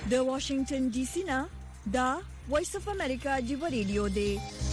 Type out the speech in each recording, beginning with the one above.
د واشنگټن ډي سي نه دا وایس اف امریکا دی ریډیو دی.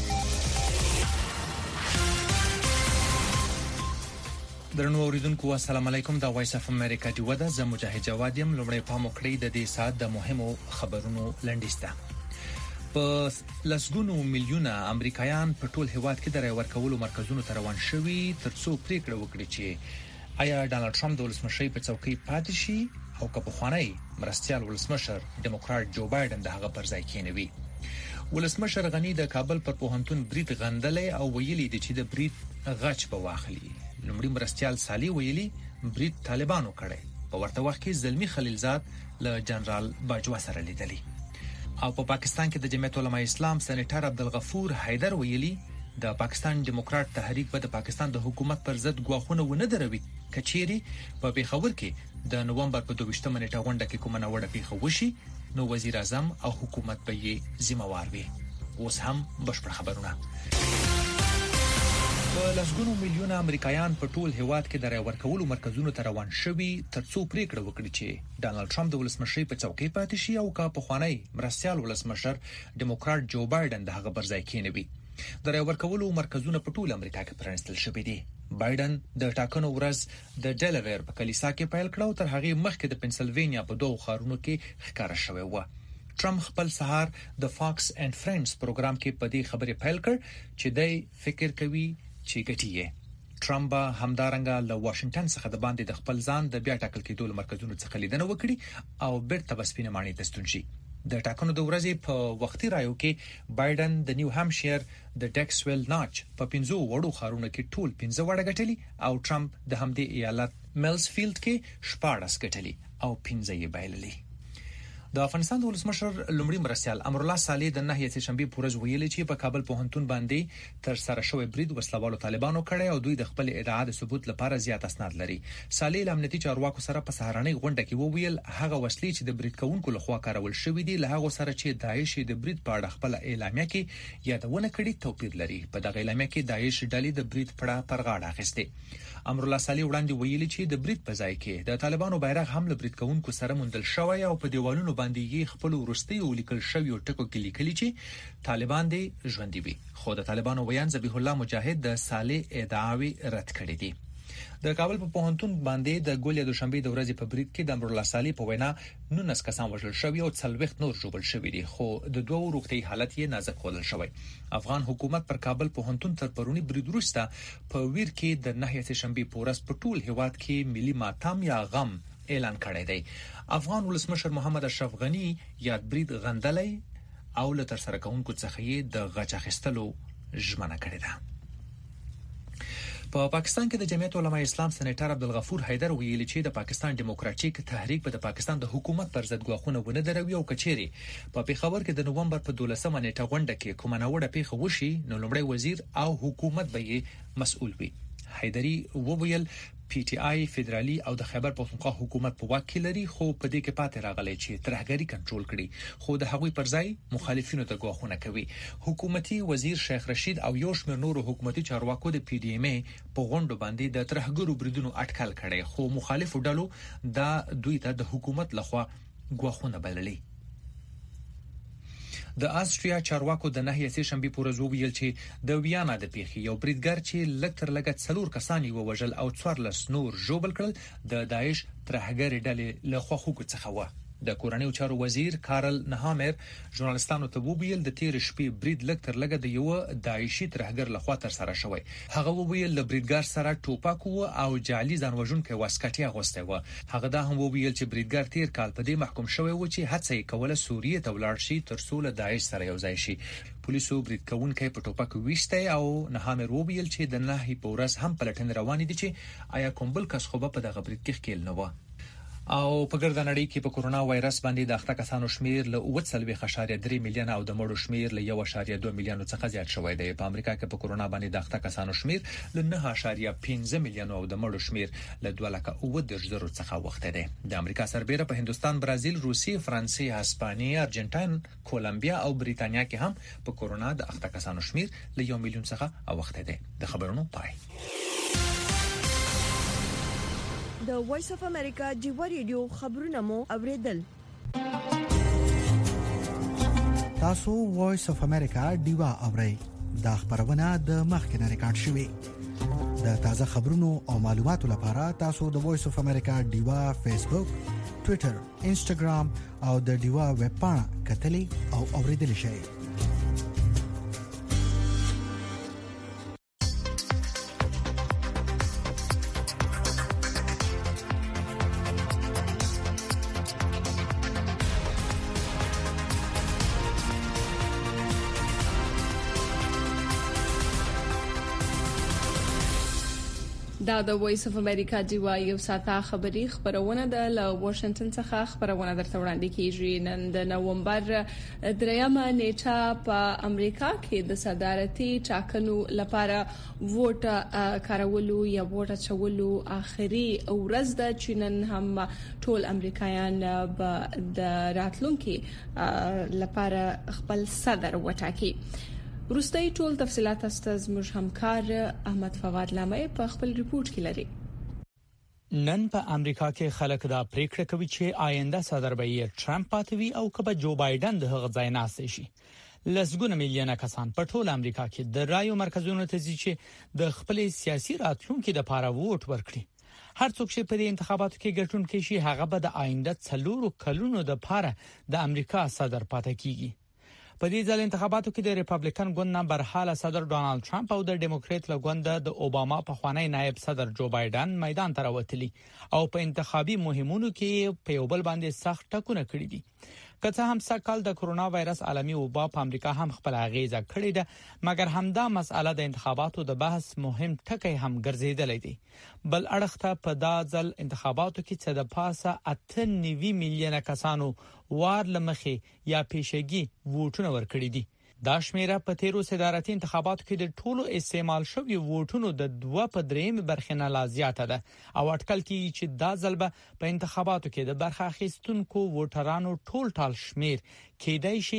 درنو اوریدونکو السلام علیکم. دا وایس اف امریکا دی ودا ز مجاهد جواد یم. لومړی پام وکړئ د دې ساعت د مهمو خبرونو لنډیسته. په لسګونو میلیونه امریکایان په ټول هیواد کې د رای ورکولو مرکزونو ته روان شوي ترڅو پریکړه وکړي چې آیا ډانلډ ټرمپ د ولسمشر په چوکۍ پاتې شي او که پخوانی مرستيال ولسمشر ډیموکرات جو بایدن دغه پر ځای کېنوي. ولسمشر غنی د کابل پر پوهنتون برید غندلې او ویلي دي چې د برید غچ به واخلي. لومړی مرستيال سالي ویلي برید طالبانو کړي. په ورته وخت کې زلمی خلیلزاد له جنرال باجوا سره لیدلی. او په پاکستان کې د جمعیت علماء اسلام سېنیټر عبدالغفور حیدر ویلي د پاکستان ډیموکرات تحریک به د پاکستان د حکومت پر ضد غواخونه ونه دروي کچيري په پیښور کې د نوومبر په 22 نیټه غونډه کې کومه وړه پیښه وشي نو وزیر اعظم او حکومت به یې ذمہوار وي. اوس هم بشپړ خبرونه. په لسګونو میلیونه امریکایان په ټول هیواد کې د رای ورکولو مرکزونو ته روان شوي ترڅو پریکړه وکړي چې ډانلډ ټرمپ د ولسمشر په چوکۍ پاتې شي او که پخوانی مرستيال ولسمشر ډیموکرات جو بایدن دغه پر ځای کېنوي. د رای ورکولو مرکزونه په ټول امریکا کې پرانستل شوي دي. بایدن د ټاکنو ورځ د ډیلاویر په کلیسا کې پیل کړو تر هغه مخکې د پنسلوانیا په دوه ښارونو کې ښکارا شوی و. ټرمپ خپل سهار د فاکس اینڈ فرندز پروګرام کې په دې خبرې پیل کړ چې دی فکر کوي چې ګټي. ټرمپ همدارنګه له واشنگټن څخه د باندې د خپل ځان د بیا ټاکل کېدو مرکزونو څخه لیدنه وکړي او بیرته بسپینه معنی تستون شي. د ټاکنو د ورځې په وختي رایو کې بایدن د نیو هامشیر د ډیکسویل ناچ په 15 وړو ښارونو کې ټول 15 وړه ګټلي او ټرمپ د همدې ایالت میلزفیلد کې 14 ګټلي او 15 یې بایللي. د افغانستان د ولسمشر لومړي مرستيال امر الله صالح د نهي سهشنبه پورز ویلي چې په کابل پوهنتون باندې تر سره شوی برید وسلوالو طالبانو کړی او دوی د خپل ادعا د ثبوت لپاره زیات اسناد لري. صالح له امنیتي چارواکو سره په سهارنۍ غونډه کې وویل هغه وسلې چې د برید کوونکو لخوا کارول شوې دي له هغه سره چې داعش د برید په اړه خپل اعلامیه کې یادونه کړې توپیر لري. په دغه اعلامیه کې داعش ډلې د برید پر غاړه اخیسته. امر الله صالح وړاندې ویلي چې د برید په ځای کې د طالبانو بیرغ هم له برید کوونکو سره موندل شوی او په دیوالونو باندې یې خپل ورستي ولیکل شوی او ټکو کې لیکلي چې طالبان دي ژوندۍ وي. خو د طالبانو ویان ذبیح الله مجاهد د صالح ادعاوی رد کړې دي. د کابل په پوهنتون باندې د ګولیا دوشنبه د ورځې په برید کې د امر الله صالح په وینا 19 کسان وژل شوی او 40 نور ژوبل شوی دي خو د دوه روغتي حالت یې نازک خولل شوی. افغان حکومت پر کابل پوهنتون تر پرونی برید وروسته په ویر کې د نهي سهشنبه پورس په ټول هیواد کې ملي ماتم یا غم اعلان کړی دی. افغان ولسمشر محمد اشرف غنی یاد برید غندلې او له تر سره کوونکو څخه یې د غچ اخیستلو ژمنه کړې ده. په پاکستان کې د جمعیت علماء اسلام سېنیټر عبدالغفور حیدر ویلي چې د پاکستان ډیموکراټیک تحریک به د پاکستان د حکومت پر ضد غواخونه ونه دروي او کچيري په پیښور کې د نوومبر په 12 نیټه غونډه کې کومه وړه پیښه وشي نو لومړی وزیر او حکومت به یې مسؤل وي. حیدری وویل پی ټی آی فدرالي او د خیبر پختونخوا حکومت په واک کې لري خو په دې کې پاتې راغلي چې ترهګری کنټرول کړي خو د هغوی پر ځای مخالفینو ته غواخونه کوي. حکومتي وزیر شیخ رشید او یو شمېر نورو حکومتي چارواکو د پی ډی ایم ای په غونډو باندې د ترهګرو بریدونو اټکل کړي خو مخالفو ډلو دا دوی ته د حکومت لخوا غواخونه بللي. د آستریا چارواکو د نهي سهشنبه پورز ویل چې د ویانا د پیښې یو بریدګر چې لکتر لګت 4 کسان یې وژل او 14 نور ژوبل کړل د داعش ترهګر ډلې له خواخوږو څخه و. د کورنیو چارو وزیر کارل نهامر ژورنالستانو ته وویل د تیر شپې برید لکتر لګه د یو داعشي ترهګر لخوا تر سره شوی. هغه وویل ل بریدګر سره ټوپک او جعلي ځانوژونکو واسکټي اغوسته و. هغه دا هم وویل چې بریدګر تیر کال په دې محکوم شوی و چې هڅه یې کوله سوریه ته ولاړ شي تر څو له داعش سره یو ځای شي. پولیسو برید کوونکي په ټوپک ویشته او نهامر وویل چې د نهي پورس هم پلټن روان دي چې آیا کوم بل کس خو په دغه برید کې ښکیل نه و. او په ګرځنده نړۍ کې په کورونا وایرس باندې د اخته کسانو شمیر له 4.3 میلیون او د مړو شمیر له 1.2 میلیون څخه زیات شوی دی. په امریکا کې په کورونا باندې د اخته کسانو شمیر له 9.5 میلیون او د مړو شمیر له 2.9 څخه وخته دی. د امریکا سربېره په هندستان، برازیل، روسیې، فرانسې، هسپانیا، ارجنټاین، کولمبیا او بریتانیا کې هم په کورونا د اخته کسانو شمیر له 1 میلیون څخه وخته دی. د خبرونو پای. د وایس اف امریکا دی ریډیو خبرونه مو اوریدل. تاسو وایس اف امریکا دیوا اورئ دا خبرونه د مخکنه ریکارډ شوې د تازه خبرونو او معلوماتو لپاره تاسو د وایس اف امریکا دیوا فیسبوک ټوئیټر انسټاګرام او د دیوا ویب پاڼه کتلې او اوریدلې شئ دا د وایس اف امریکا دیوا یو ساعته خبری خبرونه د واشنگټن څخه خبرونه درته وړاندې کیږي نن د نومبر 3 نیټه په امریکا کې د صدارتي ټاکنو لپاره ووټ کارولو یا ووټ چولو اخري ورځ ده چې نن هم ټول امریکایان د راتلونکي لپاره خپل صدر وټاکي وروستي ټول تفصيلات استاذ موږ همکار احمد فواد لامه په خپل ریپورت کې لري نن په امریکا کې خلک دا پریکړه کوي چې آینده صدر به ټرمپ پاتوي او کبه جو بایدن د هغه ځای ناست شي لسګونه میلیونه کسان په ټول امریکا کې د رایو مرکزونو ته ځي چې د خپل سیاسي راتلونکو لپاره ووټ ورکړي هر څوک چې په انتخاباتو کې ګټونکي شي هغه به د آینده 4 کلونو لپاره د امریکا صدر پاتې کیږي په دې ځل انتخاباتو کې د ریپابلیکن ګوند نه برحاله صدر ډونالد ټرمپ او د ډیموکرات له ګوند د اوباما په خوانی نائب صدر جو بایدن میدان ته راوتلي او په انتخابي مهمونو کې په یو بل باندې سخت ټکونه کړی دي کله هم سکهال د کرونا وایرس عالمي وبا په امریکا هم خپل اغیزه کړې ده مګر همدا مسأله د انتخاباتو د بحث مهم ټکی هم ګرځیدلې دي بل اړخته په دازل انتخاباتو کې څه د پاسه 98 میلیونه کسانو وار لمخې یا پیشګي ووټونه ورکړي دي دا شمیره په تیرو صدارتي انتخاباتو کې د ټولو استعمال شوی ووټونو د 2/3 برخه نه لا زیاته ده او اټکل کیږي چې دا ځلبه په انتخاباتو کې د برخه اخیستونکو ووټرانو ټول شمیر کېدای شي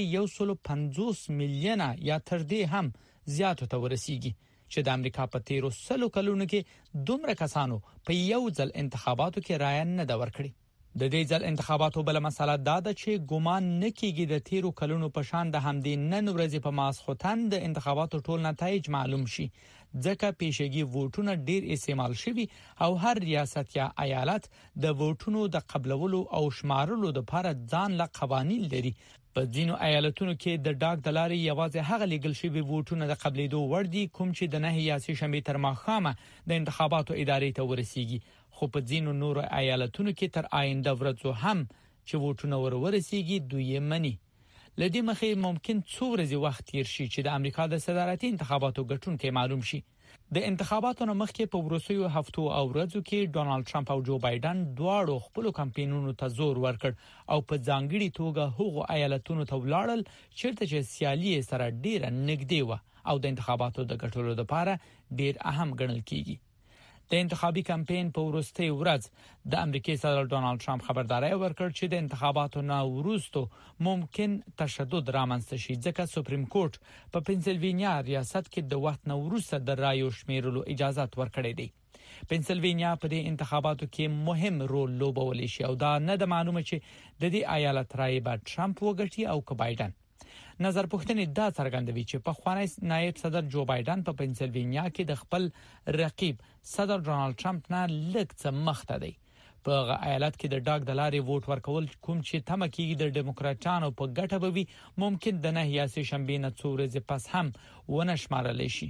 150 میلیونه یا تر دې هم زیاتو ته ورسیږي چې د امریکا په تیرو 100 کلونو کې دومره کسانو په یو ځل انتخاباتو کې رائے نه دا ورکړي د دې ځل انتخاباتو بل مسله دا ده چې ګومان نکېږي د تیرو کلونو په شان د همدې نن ورځې په ماسختن د انتخاباتو ټول نتایج معلوم شي ځکه پیشګي ووټونه ډیر استعمال شوي او هر ریاست یا ایالت د ووټونو د قبلولو او شمارلو لپاره ځان له قوانين لري په ځینو ایالتونو کې د ډاک د لارې یوازې هغه لیګل شوی ووټونه د قبلېدو وړ دي کوم چې د 9 یا 3 شنبه تر ماښامه د انتخاباتو ادارې ته ورسیږي خو په ځینو نورو ایالتونو کې تر آینده ورځو هم چې ووټونه ورسیږي دوی مني لدې مخې ممکن څو ورځې وخت تیر شي چې د امریکا د صدارتي انتخاباتو ګټونکي معلوم شي د انتخاباتو مخکې په وروستیو هفتو او ورځو کې ډونالد ټرمپ او جو بایدن دواړو خپل کمپاینونو ته زور ورکړ او په ځانګړي توګه هغو ایالتونو ته ولاړل چې سیالي سره ډیره نږدې و او د انتخاباتو د ګټلو لپاره ډیر اهم ګڼل کیږي د انتخابي کمپاین په وروستي ورځ د امریکای صدر ډونالد ټرمپ خبرداري ورکړ چې د انتخاباتو نه وروسته ممکن تشدد رامنځته شي ځکه سپریم کورټ په پنسلوانیا ریاست کې د وخت نه وروسته د رایو شمیرلو اجازه ورکړې ده پنسلوانیا په دې انتخاباتو کې مهم رول لوبولی شي او دا نه د معلومه چې د دې ایالت رای به ټرمپ وګټي او که بایدن نظر پوښتنې دا څرګندوي چې په خوانی نائب صدر جو بایدن په پنسلوانیا کې د خپل رقیب صدر ډونالد ټرمپ نه لږ څه مخته دی په ایالت کې د ډاک د لارې ووټ ورکول کوم چې تمه کیږي د ډیموکراټانو په ګټه به وي ممکن د 9 یا 3 شنبه نه څو ورځې پس هم ونشمارل شي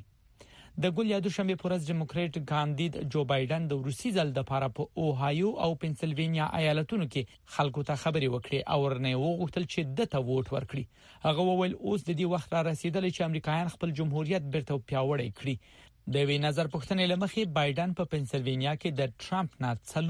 د ګل یا دوشنبه پورز ډیموکراټ کاندید جو بایدن د روسي ځل د لپاره په اوهایو او پنسلوانیا ایالتونو کې خلکو ته خبري وکړي او ورنه وغوښتل چې دته ووټ ورکړي هغه وویل اوس د دې وخت را رسیدلی چې امریکایان خپل جمهوریت بیرته پیاوړی کړي د وی نظر پوښتنې لمخې بایدن په پنسلوانیا کې د ټرمپ نه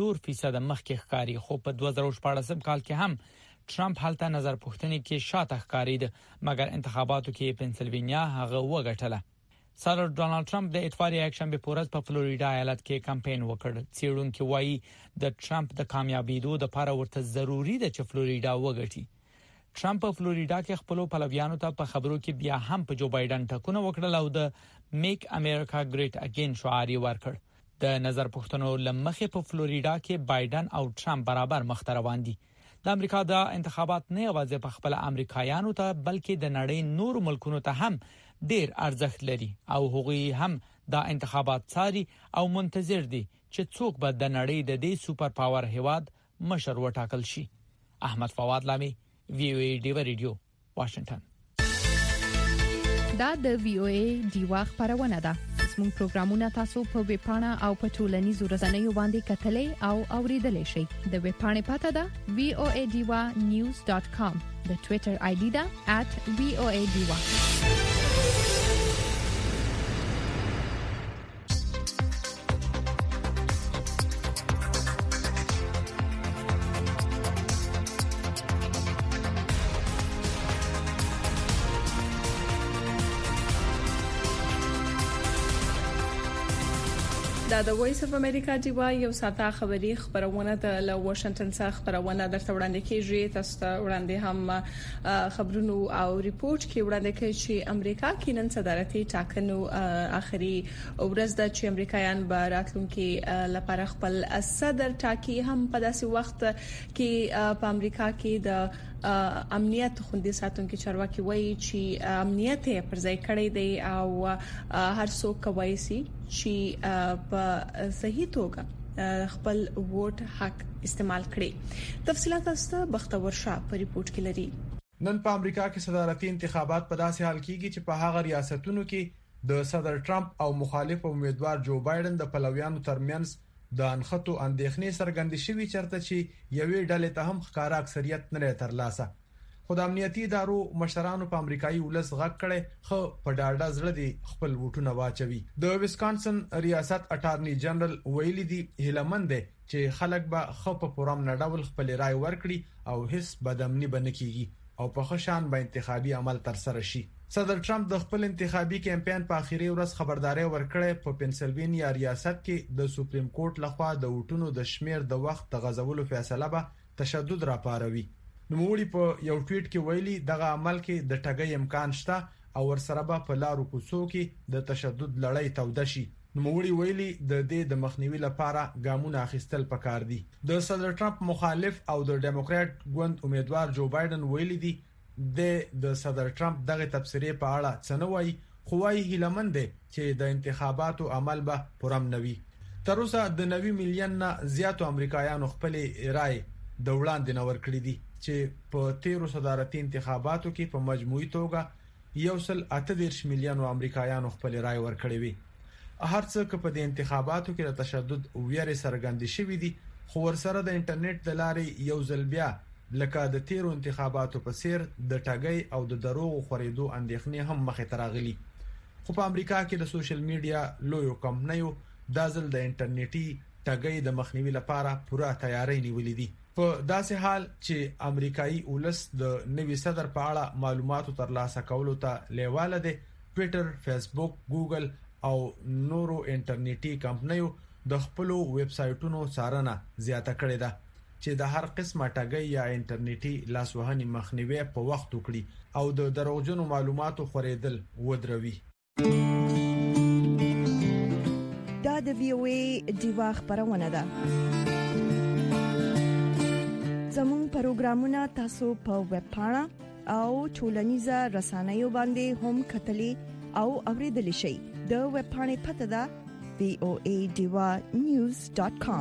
4% مخکې ښکاری خو په 2014 کال کې هم ټرمپ هلته نظر پوښتنې کې شاته ښکارید مګر انتخاباتو کې پنسلوانیا هغه وګټله صدر ډونالد ټرمپ د اتوار یکشنبه په ورځ په فلوریډا ایالت کې کمپاین وکړ څېړونکو وایي د ټرمپ د کامیابیدو لپاره ورته ضروری ده چې فلوریډا وګټي ټرمپ په فلوریډا کې خپل پلویانو ته په خبرو کې بیا هم په جو بایدن ټکونه وکړل او د میک امریکا ګریټ اگین شعار ورکړ د نظر پوښتنو لمخې په فلوریډا کې بایدن او ټرمپ برابر مخ ته روان دي د امریکا د انتخابات نه یوازې په خپل امریکایانو ته بلکې د نړۍ نور ملکونو ته هم ډیر ارزښت لري او هغوی هم د انتخابات څاري او منتظر دي چې څوک به د نړۍ د دې سوپر پاور هیواد مشر وټاکل شي. احمد فواد لامي VOA ډیوا ریډیو واشنگټن. دا د VOA ډیوا خبرونه ده. زموږ پروګرامونه تاسو په ویب پاڼه او په ټولنیزو رسنیو باندې کتلې او اوریدلای شئ. د ویب پاڼې پته ده voadiwa.news.com. د ټوئیټر آی ډي ده @voadiwa. دا د وایس اف امریکا دیوا یو ساته خبری خبرونه د واشنگټن څخه خبرونه درته وړاندې کیږي. تاسو ته وړاندې هم خبرونو او ریپورت کې وړاندې کوي چې امریکا کې نن صدارتي ټاکنو اخري ورځ د چې امریکایان به راتلونکي لپاره خپل صدر ټاکي. هم په داسې وخت کې په امریکا کې د امنیت خوندي ساتونکو چارواکي وایي چې امنیت پر ځای کړی دی او هر څوک کوي چې په صحیح توګه خپل ووټ حق استعمال کړي. تفصيلات تاسو بختور شاه په ریپورت کې لري. نن په امریکا کې صدارتي انتخابات په داسې حال کېږي چې په هغه ریاستونو کې د صدر ټرمپ او مخالف امیدوار جو بایدن د پلویانو ترمنځ د انخطو اندېښنې څرګندې شوې چرته چې یوې ډلې ته هم ښکارا اکثریت نه ترلاسه. خو د امنیتي ادارو مشرانو په امریکایي ولس غږ کړي خو په ډاډه زړه دي خپل ووټونه واچوي. د ویسکانسن ریاست اټارنی جنرال ویلي دی هیلمند چې خلک به خپ پرام نډول خپل رائے ورکړي او هیڅ بدامني بنکیږي او په خشان به انتخابي عمل تر سره شي. صدر ټرمپ د خپل انتخابي کمپاین په اخیری ورځ خبرداري ورکړې په پنسلوانیا ریاست کې د سپریم کورټ لخوا د ووټونو د شمیر د وخت د غزولو فیصله به تشدد راپاروي. نوموړي په یو ټویټ کې ویلي دغه عمل کې د ټګۍ امکان شته او ورسره به په لارو کوڅو کې د تشدد لړۍ توده شي. نوموړي ویلي د دې د مخنیوي لپاره ګامونه اخیستل پکار دي. د صدر ټرمپ مخالف او د ډیموکرات ګوند امیدوار جو بایدن ویلي دي د صدر ټرمپ دغه تبصرې په اړه څه نه وایي خو وايي هیلمند چې د انتخاباتو عمل به پرم نوي. تر اوسه د 90 میلیون نه زیاتو امریکایانو خپل رائے د وړاندې نور کړی دي چې په 13 صدارتي انتخاباتو کې په مجموعي توګه 1.8 میلیون امریکایانو خپل رائے ورکړي وي. هرڅه چې په دې انتخاباتو کې د تشدد ویره څرګندې شوې دي خو ورسره د انټرنیټ د لارې یو ځل بیا لکه د 13 انتخاباتو په څیر د ټاګي او د دروغ خورېدو اندېښنې هم مخې ته راغلي. خو په امریکا کې د سوشل میډیا لویو کمپنیو د ځل د انټرنیټي ټاګي د مخنیوي لپاره پوره تیاری نیولې دي. په داسې حال چې امریکایي ولس د نوي صدر په اړه معلوماتو ترلاسه کولو ته لیواله دي، ټوئیټر، فیسبوک، ګوګل او نورو انټرنیټي کمپنیو د خپل ویب سایټونو څارنه زیاته کړې ده چې د هر قسمه ټاګي یا انټرنیټي لاسوهنې مخنیوي په وخت وکړي او د دروغجنو معلوماتو خورېدل ودروي. دا د VOA دیوا خبرونه ده. زموږ پروګرامونه تاسو په ویب پاڼه او ټولنیزو رسنیو باندې هم کتلې او اوریدلای شئ. د ویب پاڼې پته ده voadiwa.news.com.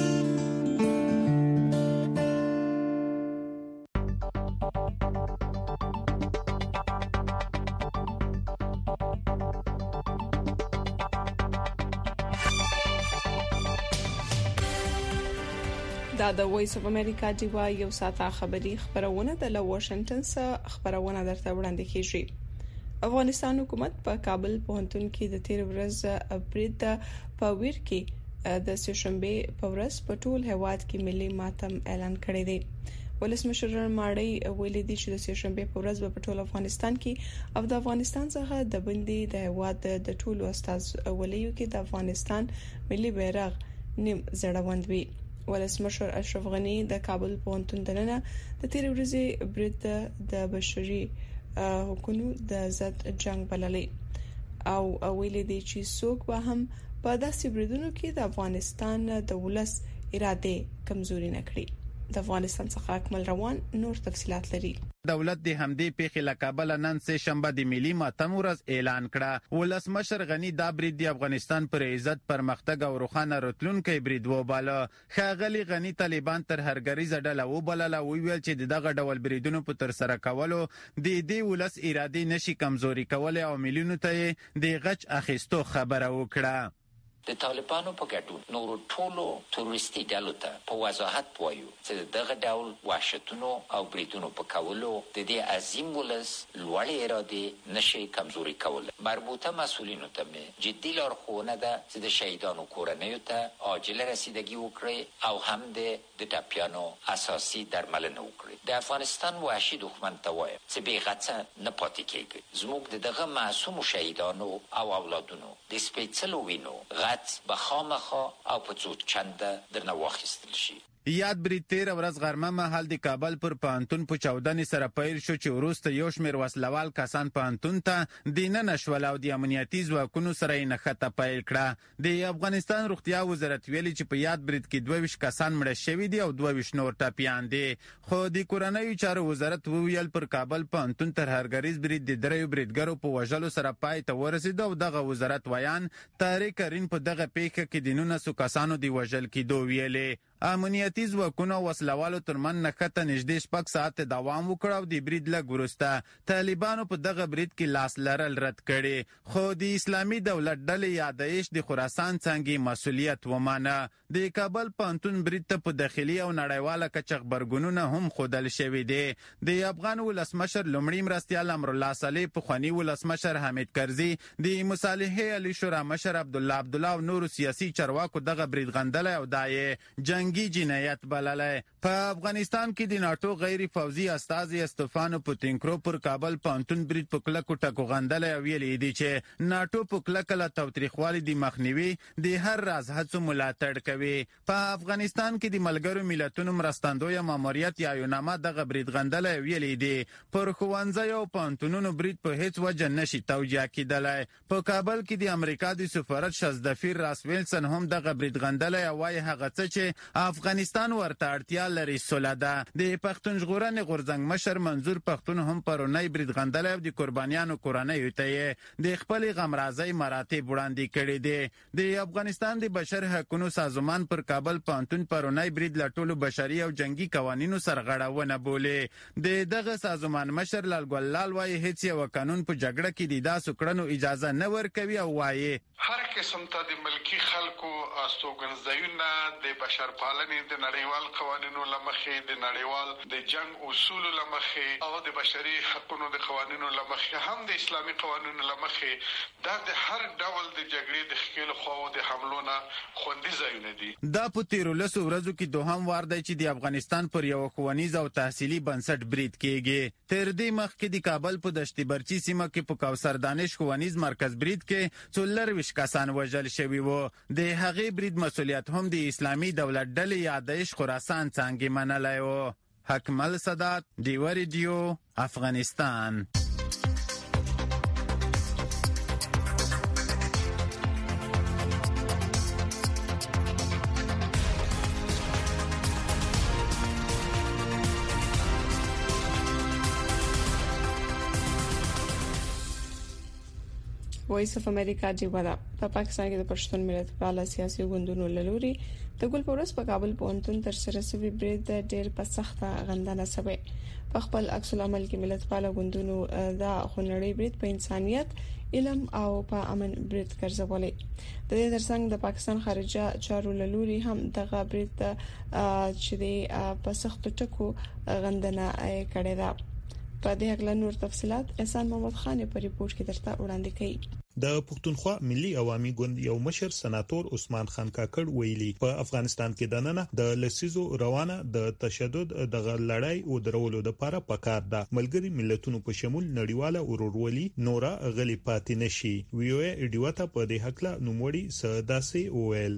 دا د وایس اف امریکا دیوا یو ساته خبری خبرونه د واشنگټن څخه خبرونه درته وړاندې کیږي. افغانستان حکومت په کابل پوهنتون کې د 13 ورځ برید په ویر کې د سهشنبه په ورځ په ټول هیواد کې ملي ماتم اعلان کړی دی. ولسمشر ماړی ویلي دی چې د سهشنبه په ورځ په ټول افغانستان کې او د افغانستان څخه د بندي د هیواد د ټولو استاد ولیو کې د افغانستان ملي بیرغ نیم زړوند وي. ولسمشر اشرف غنی د کابل پوهنتون دننه د 13 ورځې برید د بشري حقوقو د ضد جنگ بللې او ویلي دی چې څوک به هم په داسې بریدونو کې د افغانستان د ولس اراده کمزوري نه کړي. د افغانستان څخه اکمل روان نور تفصيلات لري. دولت د همدې پیښې له کابل نن سه شنبه د ملي ماتم ورځ اعلان کړه. ولسمشر غنی دا برید د افغانستان پر عزت پرمختګ او روښانه راتلونکي برید وباله. ښاغلي غنی طالبان تر هرګریزه ډله وبلله او ویل چې دغه ډول بریدونو په تر سره کولو د دې ولس اراده نشي کمزوري کولای او ملیونو ته د غچ اخیستو خبره وکړه. د طالبانو په ګډون نورو ټولو تروریستي ډلو ته په وضاحت وایو چې دغه ډول وحشتونو او بریدونو په کولو د دې عظیم ولس لوړې اراده نشي کمزوري کولای. مربوطه مسؤلینو ته جدي لارښوونه ده چې د شهیدانو کورنیو ته عاجله رسیدګي وکړي او هم د ټپیانو اساسي درملنه وکړي. د افغانستان وحشي دښمن ته وایم چې بې غچه نه پاتې کېږي. زموږ دغه معصوم شهیدانو او اولادونو د سپېڅلو وینو بخامخا او په څو چنده درنه واخیستل شي. یاد برید 13 ورځ غرمه مهال د کابل پر پانتون په چاودنې سره پیل شو چې وروسته یو شمېر وسلوال کسان پانتون ته دننه شول او د امنیتي ځواکونو سره یې نښته پیل کړه. د افغانستان روغتیا وزارت ویلي چې په یاد برید کې 22 کسان مړه شوي دي او 22 نور ټپیان دي. خو د کورنیو چارو وزارت وویل پر کابل پانتون تر هرګریز برید د دریو بریدګرو په وژلو سره پای ته ورسېد او دغه وزارت ویان طارق کرین په دغه پیښه کې د 19 کسانو د وژل کېدو ویلې. امنیتي ځواکونو وسلوالو ترمن نښته نږدې 6 ساعته دوام وکړ او د برید لږ وروسته طالبانو په دغه برید کې لاس لرل رد کړي. خو د اسلامي دولت ډلې یا داعش د خراسان څنګه مسؤلیت ومانه. د کابل پانتون برید ته په داخلي او نړیواله کچه خبرګونونه هم خودل شوي دي. د افغان ولسمشر لومړي مرستیال امر الله صالح په خواني ولسمشر حمید کرزي د مصالحه علی شورا مشر عبدالله او نور سیاسي چارواکو دغه برید غندل او دای جنگي جنایت بللای. په افغانستان کې د ناتو غیر فوزي استازي استفانو پوتینکرو پر کابل پانتون برید په کلکو ټکو غندل او ویلي دي چې ناتو په کلکله توتریخوالي د مخنیوي د هر راز هڅو ملاتړ کوي. په افغانستان کې د ملګرو ملتونو مرستندوی ماموریت یا یوناما دغه برید غندل او ویلي دي پر ښوونځي او پانتونونو برید په هیڅ وجه نشي توجیه کېدلای. په کابل کې د امریکا د سفارت شزدفیر راس ویلسن هم دغه برید غندل او وايي هغه څه چې افغانستان ورته اړتیا لري سوله ده. د پښتون ژغورنې غورځنګ مشر منظور پښتون هم پرونی برید غندل او د قربانیانو کورنیو ته د خپل غمرازۍ مراتب وړاندې کړي دي. د افغانستان د بشر حقوقو سازمان پر کابل پانتون پرونی برید له ټولو بشري او جنگي قوانینو سرغړونه بولي. د دغه سازمان مشر لال ګلال وايي هیڅ یو قانون په جګړه کې د داسو کړنو اجازه نه ورکوي او وايي هر قسم ته د ملکی خلکو استوګنځایونه د بشر پالنې د نړیوال قوانینو لمخې د نړیوال د جنگ اصول لمخې او د بشري حقوقو د قوانینو لمخې هم د اسلامي قوانینو لمخې د هر ډول د جګړې د ښکېلو خواو د حملو نه خوندي ځایونه دي. دا په 13 ورځو کې دوهم وار دی چې د افغانستان پر یو ښوونیز او تحصیلي بنسټ برید کېږي. تر دې مخکې د کابل په دشت برچي سیمه کې په کوثر دانش ښوونیز مرکز برید کې 24 کسان وژل شوي وو. د هغې برید مسؤلیت هم د اسلامي دولت ډلې یا داعش خراسان څنګه منلای وو. حکمل صدات دیو ریډیو افغانستان. وایس اف امریکا جیوادا په پاکستان کې د پښتون ملت پاله سیاسي ګوندونو لوري د ګل پورس په کابل پونتون تر سره سوي برید ډېر په سخته غندنه سوي. په خپل عکس العمل کې ملت پاله ګوندونو دا خنړی برید په انسانيت علم او په امن برید ګرځولې. د دې ترڅنګ د پاکستان خارجه چارو لوري هم دغه برید چې په سخت ټکو غندنه کړې ده. په دې اړه نور تفصيلات احسان محمد خان په ریپورت کې درته وړاندې کړي. د پښتونخوا ملي عوامي ګوند یو مشر سناتور عثمان خان کاکړ ویلي په افغانستان کې د نن د لسیزو روانه د تشدد د لړۍ او درولو لپاره پکار ده. ملګری ملتونو په شمول نړیواله ورورولي نورا غلي پاتې نشي. ویو ډیوټا په دې حق لا نوموړي سداسي اویل او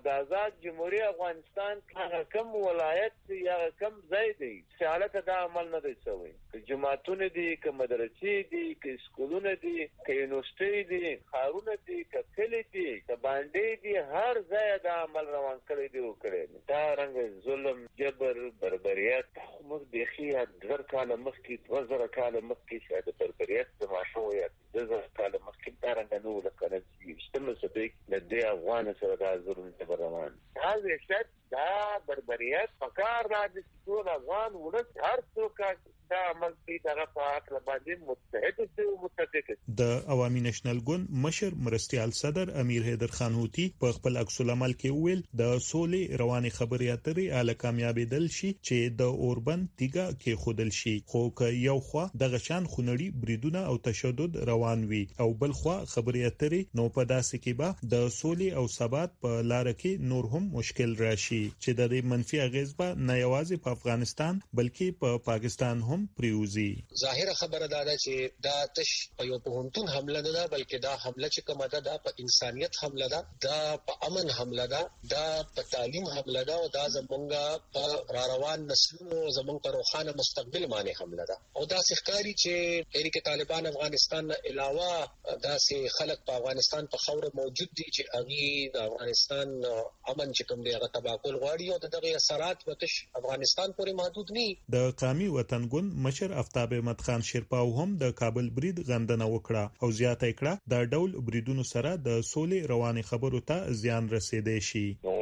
د آزاد جمهوریت افغانستان هغه کم ولایت یا کم ځای دی چې حالت دا عمل نه دی شوی. که جماعتونه دي، که مدرسې دي، که سکولونه دي، که یونیورسيټي دي، خارونه دي، که کلی دي، که باندې دي، هر ځای دا عمل روان کړی دی او کړی. دا رنګ ظلم، جبر، بربریت موږ د خیا 2 کال مخکې 2000 کال مخکې شاید بربریت د ماشو یا 2000 کال مخکې دا رنګ نو لکه چې ستمه صدیق د دې افغان سره دا ظلم جبر روان. دا وحشت، دا بربریت فکر راځي چې ټول افغان ولس هر څوک دا عمل کوي دغه په اړه باندې متحد او متفق. د عوامي نېشنل ګوند مشر مرستيال صدر امیر حیدر خان هوتی په خپل عکس العمل کې ویل د سولې رواني خبرې اترې اله کامیابیدل شي چې د اوربند تیګه کې خودل شي، خو که یو خوا د غشان خونړي بریدونه او تشدد روان وي او بل خوا خبرې اترې نو په داسې کې به د سولې او ثبات په لار کې نور هم مشکل راشي چې د دې منفي اغیز به نه یوازې په افغانستان بلکې په پاکستان هم پریوزي. ظاهر خبره دا ده چې دا تش په یو پهونتون حمله نه ده، بلکې دا حمله چې کومه ده دا په انسانيت حمله ده، دا په امن حمله ده، دا په تعلیم حمله ده او دا زمونږ په روان نسلونو زمونږ په روښانه مستقبل باندې حمله ده. او دا ښکاری چې تحریک طالبان افغانستان نه علاوه داسې خلک په افغانستان په خوره موجود دي چې اغي د افغانستان امن چې کوم دی هغه تباکل غواړي او دغه اثرات وتش افغانستان پورې محدود نه. د قومي وطن ګوند مشر افتاب احمد خان شیرپاو هم د کابل برید غندنه وکړه او زیاته کړه د ډول بریدونو سره د سولې رواني خبرو ته زیان رسیدي شي.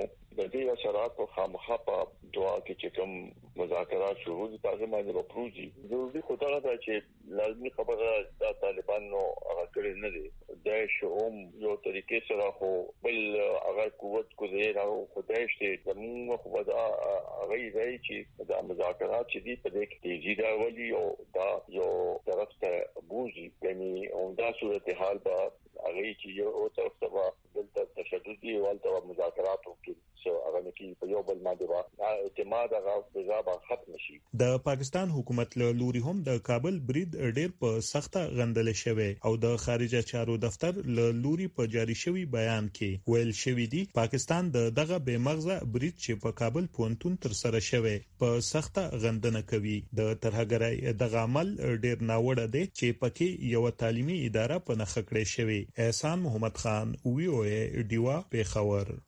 د دې اثرات په خامخا په دعا کې چې کوم مذاکرات شروع دي تاسو باندې وپروزي. ضروري خو دا ده چې لازمي خبره د طالبانو هغه کړی نه دي. د شوم یو طریقې سره خو بل هغه قوت کو دی او خدای شته زموږ خو دا هغه دی چې دا مذاکرات چې دي په دې کې تیزی دا ولي او دا یو طرف ته بوزي یعنی او دا صورتحال به هغه چې یو طرف ته دلته تشددي او مذاکرات وکړي هغه نکي په یو بل باندې اعتماد هغه بزابه ختم شي. د پاکستان حکومت له لوري هم د کابل برید ډېر په سخته غندل شوی او د خارجه چارو دفتر له لوري په جاری شوی بیان کې ویل شوی دی پاکستان دغه بے مغزه برید چې په کابل پونتون تر سره شوی په سخته غندنه کوي. د ترهګرۍ دغه عمل ډېر ناوړه دی چې پکې یو تعلیمي اداره په نخ کړې شوی. احسان محمد خان وی او ای ډیوا پیښور.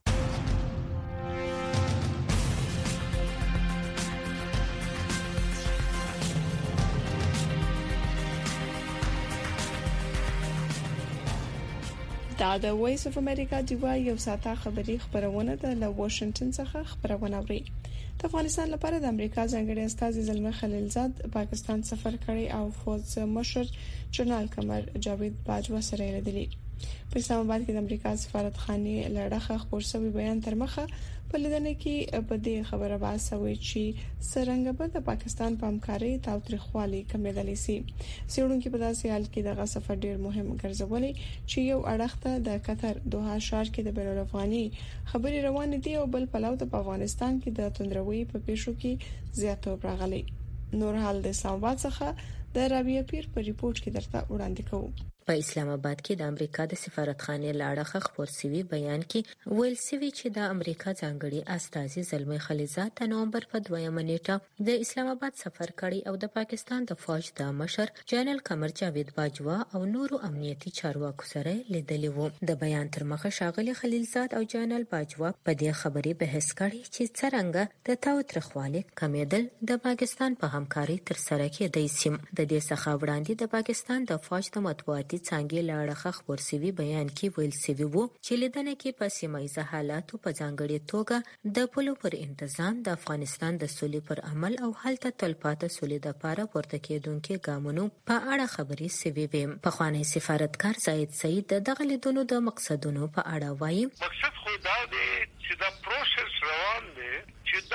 دا د وایس اف امریکا دیوا یو ساعته خبری خبرونه ده له واشنگټن څخه خبرونه اوري. د افغانستان لپاره د امریکا ځانګړي استازي زلمه خلیلزاد پاکستان سفر کړی او فوج مشر جنرال قمر جاوید باجوا سره لیدلی. په اسلام آباد کې د امریکا سفارتخانه لړخه خبر شوی بیان تر مخه په لیدنه کې په دې خبره باسوي چې څنګه به د پاکستان په همکاري تاوتریخوالي کمیدلی سي. سیړونکو په داسې حال کې دغه سفر ډیر مهم ګرځولي چې یو اړخته د قطر دوحه ښار کې د بین الافغاني خبري روان دي او بل پلاو د افغانستان کې د توندروي په پیښو کې زیاتو راغلي. نور حال د اسلام آباد څخه د رابعه پیر په ریپورت کې درته وړاندې کوم. په اسلام آباد کې د امریکا د سفارتخانه لاړه خبر سوي بیان کې ویل سوي چې د امریکا ځانګړي استازي زلمه خلیلزاد د نومبر په 2 نیټه د اسلام آباد سفر کړی او د پاکستان د فوج د مشر جنرال قمر جاوید باجوا او نورو امنیتي چارواکو سره لیدلی وو. د بیان تر مخه شاغلي خلیلزاد او جنرال باجوا په دې خبرې بحث کړي چې څنګه د تاوتریخوالي کمیدل د پاکستان په همکاري تر سره کېدای شي. د دې څخه وړاندې د پاکستان د فوج د مطبوعاتي څنګه لاړه خبر سوي بیان کې ویل سوي وو چې لیدنه کې په سیمایي حالاتو په ځانګړي توګه د پلو پر تنظیم د افغانستان د سولې پر عمل او حالت تلپاته سولې د لپاره ورته کېدونکو ګامونو په اړه خبرې سوي وي. په خوانی سفارتکار زاید سعید دغه لیدونو د مقصدونو په اړه وایي. مقصد خو دا دی چې دا پروسس روان دی چې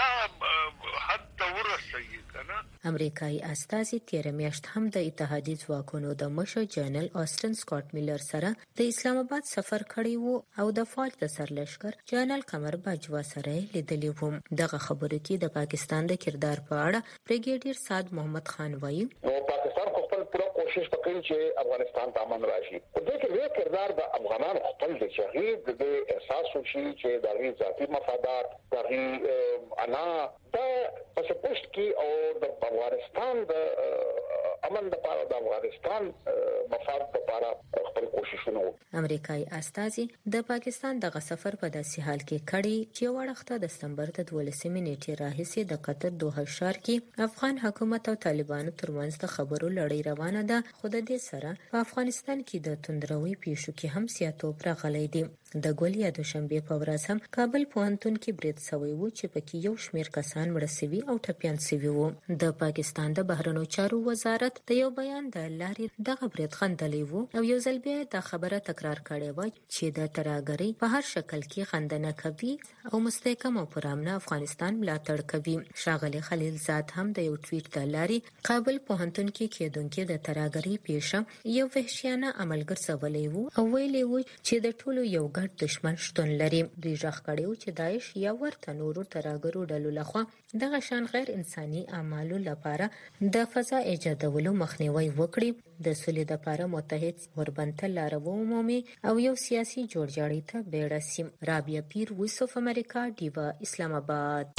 دا حتی ورسېږي کنه. امریکایي استازي تیر میاشت هم د اتحادیه ځواکونو د مشر جنرال آسټن سکاٹ میلر سره د اسلام آباد سفر کړی وو او د فوج د سرلشکر جنرال قمر باجوا سره لیدلی وو. دغه خبرو کې د پاکستان د کردار په اړه بریګیډیر سعد محمد خان وایي. پاکستان خپل پوره کوشش وکړي چې افغانستان ته امن راشي. دغه کې کردار د افغانانو خپل د شهید د احساس وشي چې د غي ذاتي مفادات د غي انا د پسپوشت کې او د افغانستان د امن لپاره د افغانستان مفاد لپاره خپل کوششونه وکړي. امریکایي استازي د پاکستان دغه سفر په داسې حال کې کړي چې وړاندې د دسمبر د 12 نیټې راهیسې د قطر دوحه ښار کې افغان حکومت او طالبانو ترمنځ د خبرو لړۍ روانه ده، خو د دې سره په افغانستان کې د توندروي پیښو کې هم سیاتوب راغلی دی. د ګول یا دوشنبه په ورځ هم کابل پوهنتون کې برید شوی و چې پکې یو شمېر کسان مړه شوي او ټپيان شوي وو. د پاکستان د بهرنیو چارو وزارت د یو بیان د لارې دغه برید خندلې وو او یو ځل بیا د خبره تکرار کړې و چې د ترهګرۍ په هر شکل کې خندنه کوي او مستحکم او پرامنه افغانستان ملاتړ کوي. ښاغلي خلیل زاد هم د یو ټویټ د لارې کابل پوهنتون کې کېدونکې د ترهګرۍ پیښه یو وحشیانه عمل ګرځولې وو او ویلې وو چې د ټولو یو دشمن شتون لري. دوی ژغ کړیو چې داعش یا ورته نورو ترهګرو ډلو لخوا دغه شان غیر انساني اعمالو لپاره د فضا ایجادولو مخنیوي وکړي، د سولې لپاره متحد وربنته لار ومومي او یو سیاسي جوړجاړي ته بیړه سي. رابعه پیر، وایس اف امریکا، ډیوا، اسلام آباد.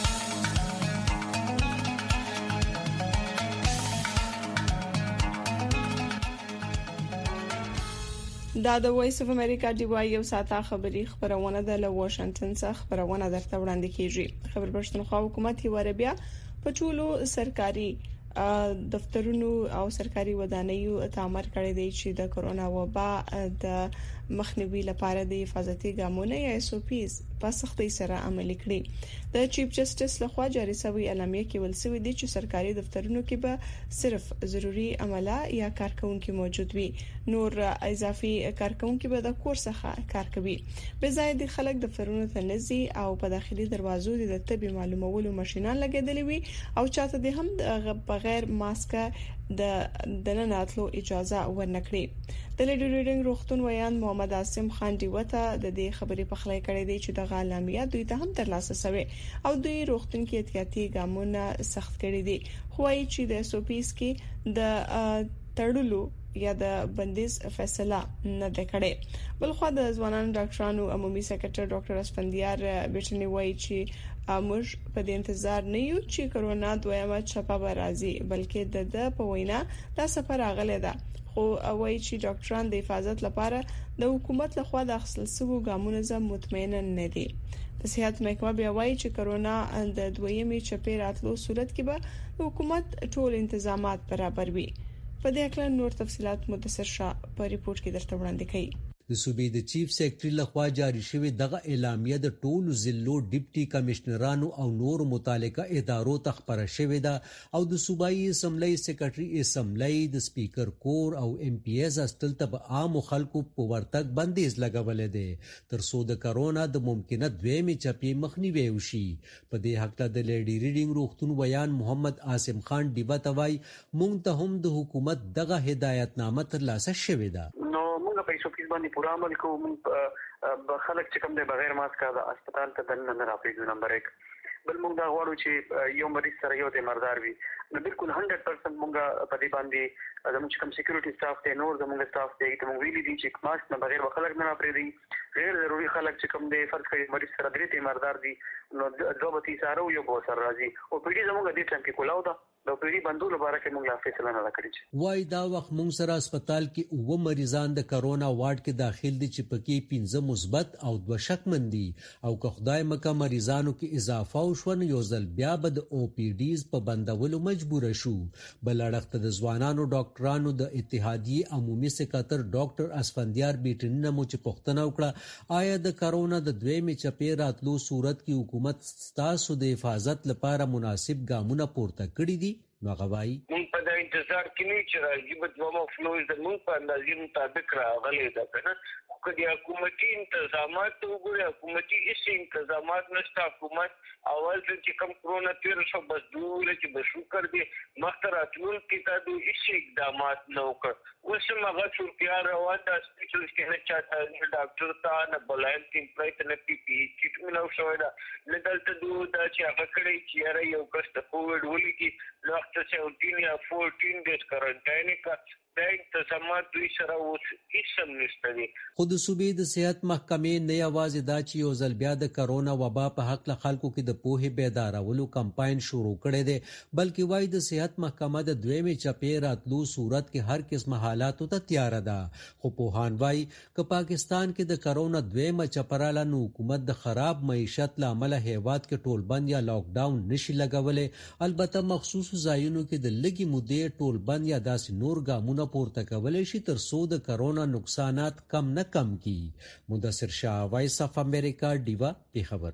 دا د وایس اف امریکا ډیوا یو ساعته خبری خبرونه د واشنگټن څخه خبرونه درته وړاندې کیږي. خبر پښتونخوا حکومت یې وربیا په ټولو سرکاري دفترونو او سرکاري ودانیو تامر کړی دی چې د کرونا وبا د مخنیوي لپاره د حفاظتي ګامونو یا SOPs په سختۍ سره عملي کړي. د چیف جسټس لخوا جاری شوی اعلامیه کې ولسوي دي چې سرکاري دفترونو کې به صرف ضروری عمله یا کارکونکو موجود وي، نور اضافي کارکونکو به د کور څخه کار کوي. به زائد خلک دفترونو ته نزي او په داخلي دروازو د طبي معلومولو ماشينان لګیدلې وي او چاته د هم بغیر ماسک د دنناتلو اجازه ورنکړي. د لیډي ریډینګ روغتون ویان محمد عاصم خان دیوته د دې خبرې په خلای کړې دی چې د غالامیه دوی ته هم ترلاسه شوی او دوی روغتون کې احتیاطي ګامونه سخت کړي دي. خو وايي چې د SOPs کې د تړلو یا د بندیز فیصله نه ده کړې. بلخو د ځوانان ډاکټرانو عمومي سکرټر ډاکټر اسفندیار بیٹنی وایي چې موږ په دې انتظار نه یو چې کرونا دویمه چپه به راځي، بلکې د په وینا دا سفر اغله ده. خو وایي چې ډاکټران د حفاظت لپاره د حکومت لخوا د اخیستل شویو ګامونو څخه مطمئن نه دي. د صحت محکمه بیا وایي چې کرونا د دویمې چپې راتلو صورت کې به حکومت ټول انتظامات برابر وي. په دې اړه نور تفصيلات متصر شاه په ریپورت کې درته وړاندې کړي. د صوبې د چیف سیکرټري لخوا جاری شوی دغه اعلامیه د ټولو ضلعو ډیپټي کمشنرانو او نور متعلقه ادارو ته خبره شوې ده او د صوبایي اسمبلی سیکرټري اسمبلی د سپیکر کور او MPs استل ته عام خلکو په ورتګ بندیز لګولې ده تر څو د کرونا د ممکنه دویمې چپې مخنیوي وشي. په دې حق ته د لیډي ریډینګ روغتون ویان محمد عاصم خان دیبا توای مونږ ته هم د حکومت دغه هدایتنامه ترلاسه شوې ده. باندې پورا عمل کوو. موږ خلک چې کوم د بغیر ماسک د هسپتال ته دننه نه راپېږو. نمبر 1 بل موږ دا غواړو چې یو مریض سره یو د مردار وي. نو بالکل 100% موږ په دې باندې زموږ کوم سکیورټي سټاف ته نور زموږ سټاف ته موږ ویلي دي چې ماسک نه بغیر خلک نه راپېږي. غیر ضروري خلک چې کوم د فرض کړي مریض سره درې ته مردار دي نو دوه به تي سره یو به سره راځي او په دې زموږ د ټیم کې کولاو ده د پیری بندولو لپاره کې موږ لا فیصله نه کړې. وای دا وخت موږ سره هسپتال کې 9 مریضان د کرونا وارډ کې داخل دي چې پکې 15 مثبت او 2 شکمن دي او که خدای مکه مریضانو کې اضافه وشو نو یو ځل بیا به د OPDs په بندولو مجبور شو. بل اړخ د ځوانانو ډاکټرانو د اتحادیه عمومي سکرټر ډاکټر اسفندیار بیٹنی مو چې پوښتنه وکړه آیا د کرونا د دویمې چپې راتلو صورت کې حکومت ستاسو د حفاظت لپاره مناسب ګامونه پورته کړی دي؟ نو غواړي موږ په دا انتظار کې نه چې راځي به دوه فلوز د موږ په اندازې مطابق راغلي ده کنه. خو د حکومتي انتظامات وګورئ، حکومتي هیڅ انتظامات نشته. حکومت اول چې کوم کرونا تیر شو بس دوی چې به شکر دي مخته راتلون کې تا دوی هیڅ اقدامات نه وکړ. اوس هم هغه چورتیا روان ده سپیشلیسټ کې نه چاته ډاکټر ته نه بلایم کې پرایت نه PPE کیټ ملو شوی ده نه دلته دوی دا چې هغه کړی چې یاره یو کس د کووډ ولګي وخت 17 یا 14 ډیز کوارنټاین کا د انتظامات دوی سره اوس هیڅ نشته دي. خو د صوبې د صحت محکمې نه یوازې دا چې یو ځل بیا د کرونا وبا په حق له خلکو کې د پوهې بیدارولو کمپاین شروع کړی دی، بلکې وايي د صحت محکمه د دویمې چپې راتلو صورت کې هر قسم حالاتو ته تیار ده. خو پوهان وايي که پاکستان کې د کرونا دویمه چپه راله نو حکومت د خراب معیشت له امله هیواد کې ټولبند یا لاک ډاون نشي لګولی. البته مخصوصو ځایونو کې د لږې مودې ټولبند یا داسې نور ګامونه پورته کولی شي تر څو د کرونا نقصانات کم نه کم کی. مدثر شاه، وایس اف امریکا، ډیوا، پیښور.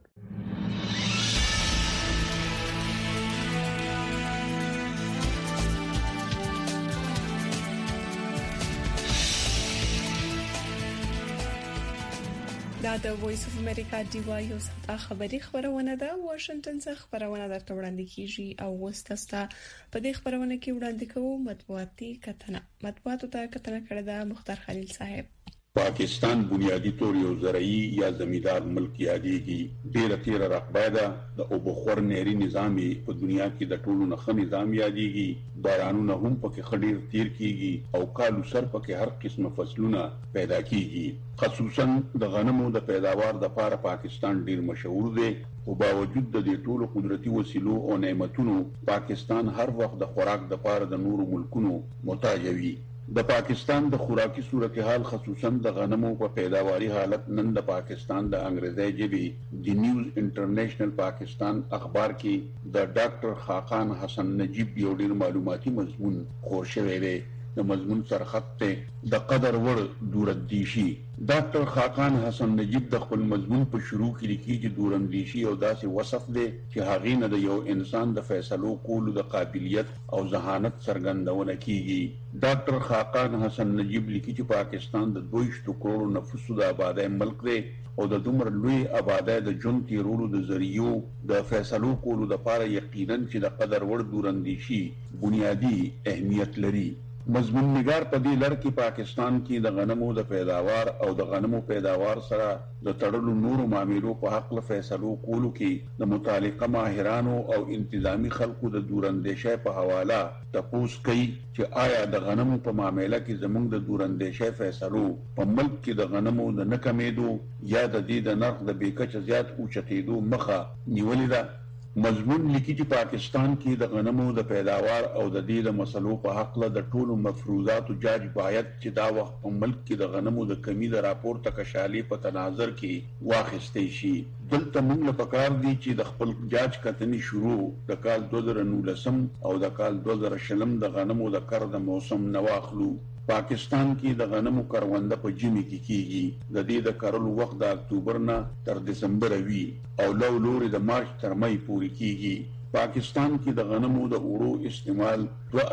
دا د وایس اف امریکا ډیوا یو ساعته خبری خبرونه ده. واشنگټن څخه خبرونه درته وړاندې کیږي او وستاستا په دې خبرونه کې وړاندې کوو مطبوعاتي کتنه. مطبوعاتو ته کتنه کړې ده مختار خلیل صاحب. پاکستان بنیادی طور یو زرعی یا زمیندار ملک یادېږي. ډېره تیره رقبه ده. د اوبخور نهري نظام په دنیا کې د ټولو نه ښه نظام یادېږي. بارانونه هم پکې ښه ډېر تیر کیږي او کالو سر پکې هر قسمه فصلونه پیدا کیږي. خصوصا د غنمو د پیداوار لپاره پاکستان ډېر مشهور دی. او باوجود د دې ټولو قدرتي وسیلو او نعمتونو پاکستان هر وخت د خوراک لپاره د نورو ملکونو محتاج وي. د پاکستان د خوراکي صورتحال خصوصا د غنمو په پیداواري حالت نن د پاکستان د انګریزي ژبې د نیوز انټرنیشنل پاکستان اخبار کې د ډاکټر خاقان حسن نجیب یو ډیر معلوماتي مضمون خور شوی دی. د مضمون سرخط ته د قدر وړ دوردیشي. ډاکټر خاقان حسن نجیب د خپل مضمون په شروع کې لیکي چې دوردیشي یو داسې وصف دی چې هغې نه د یو انسان د فیصلو کولو د قابلیت او ذهانت څرګندونه کیږي. ډاکټر خاقان حسن نجیب لیکي چې پاکستان د 22 کروڑ نفوسو د آبادی ملک دی او د دومره لوی آبادی د ژوند تیرولو د ذریعو د فیصلو کولو لپاره یقینا چې د قدر وړ دوردیشي بنیادی اهمیت لري. مضمون نگار په دې لړ کې پاکستان کې د غنمو د پیداوار او د غنمو پیداوار سره د تړلو نورو معاملو په حق له فیصلو کولو کې د متعلقه ماهرانو او انتظامی خلکو د دوراندیشۍ په حواله تپوس کوي چې آیا د غنمو په معامله کې زموږ د دوراندیشۍ فیصلو په ملک کې د غنمو د نه کمیدو یا د دې د نرخ د بیکچه زیات اوچتېدو مخه نیولې ده. مضمون لیکي چې پاکستان کې د غنمو د پیداوار او د دې د مسلو په حق له د ټولو مفروضاتو جاج باید چې دا وخت په ملک کې د غنمو د کمی د راپورته کشالي په تناظر کې واخیستې شي. دلته موږ له پکار دي چې د خپل جاج کتنې شروع د کال 2019 او د کال 2020 د غنمو د کر د موسم نه واخلو. پاکستان کې د غنمو کرونده په جمی کې کیږي. د دې د کرلو وخت د اکتوبر نه تر دسمبر وي او لوري د مارچ تر مې پورې کیږي. پاکستان کې د غنمو د اوړو استعمال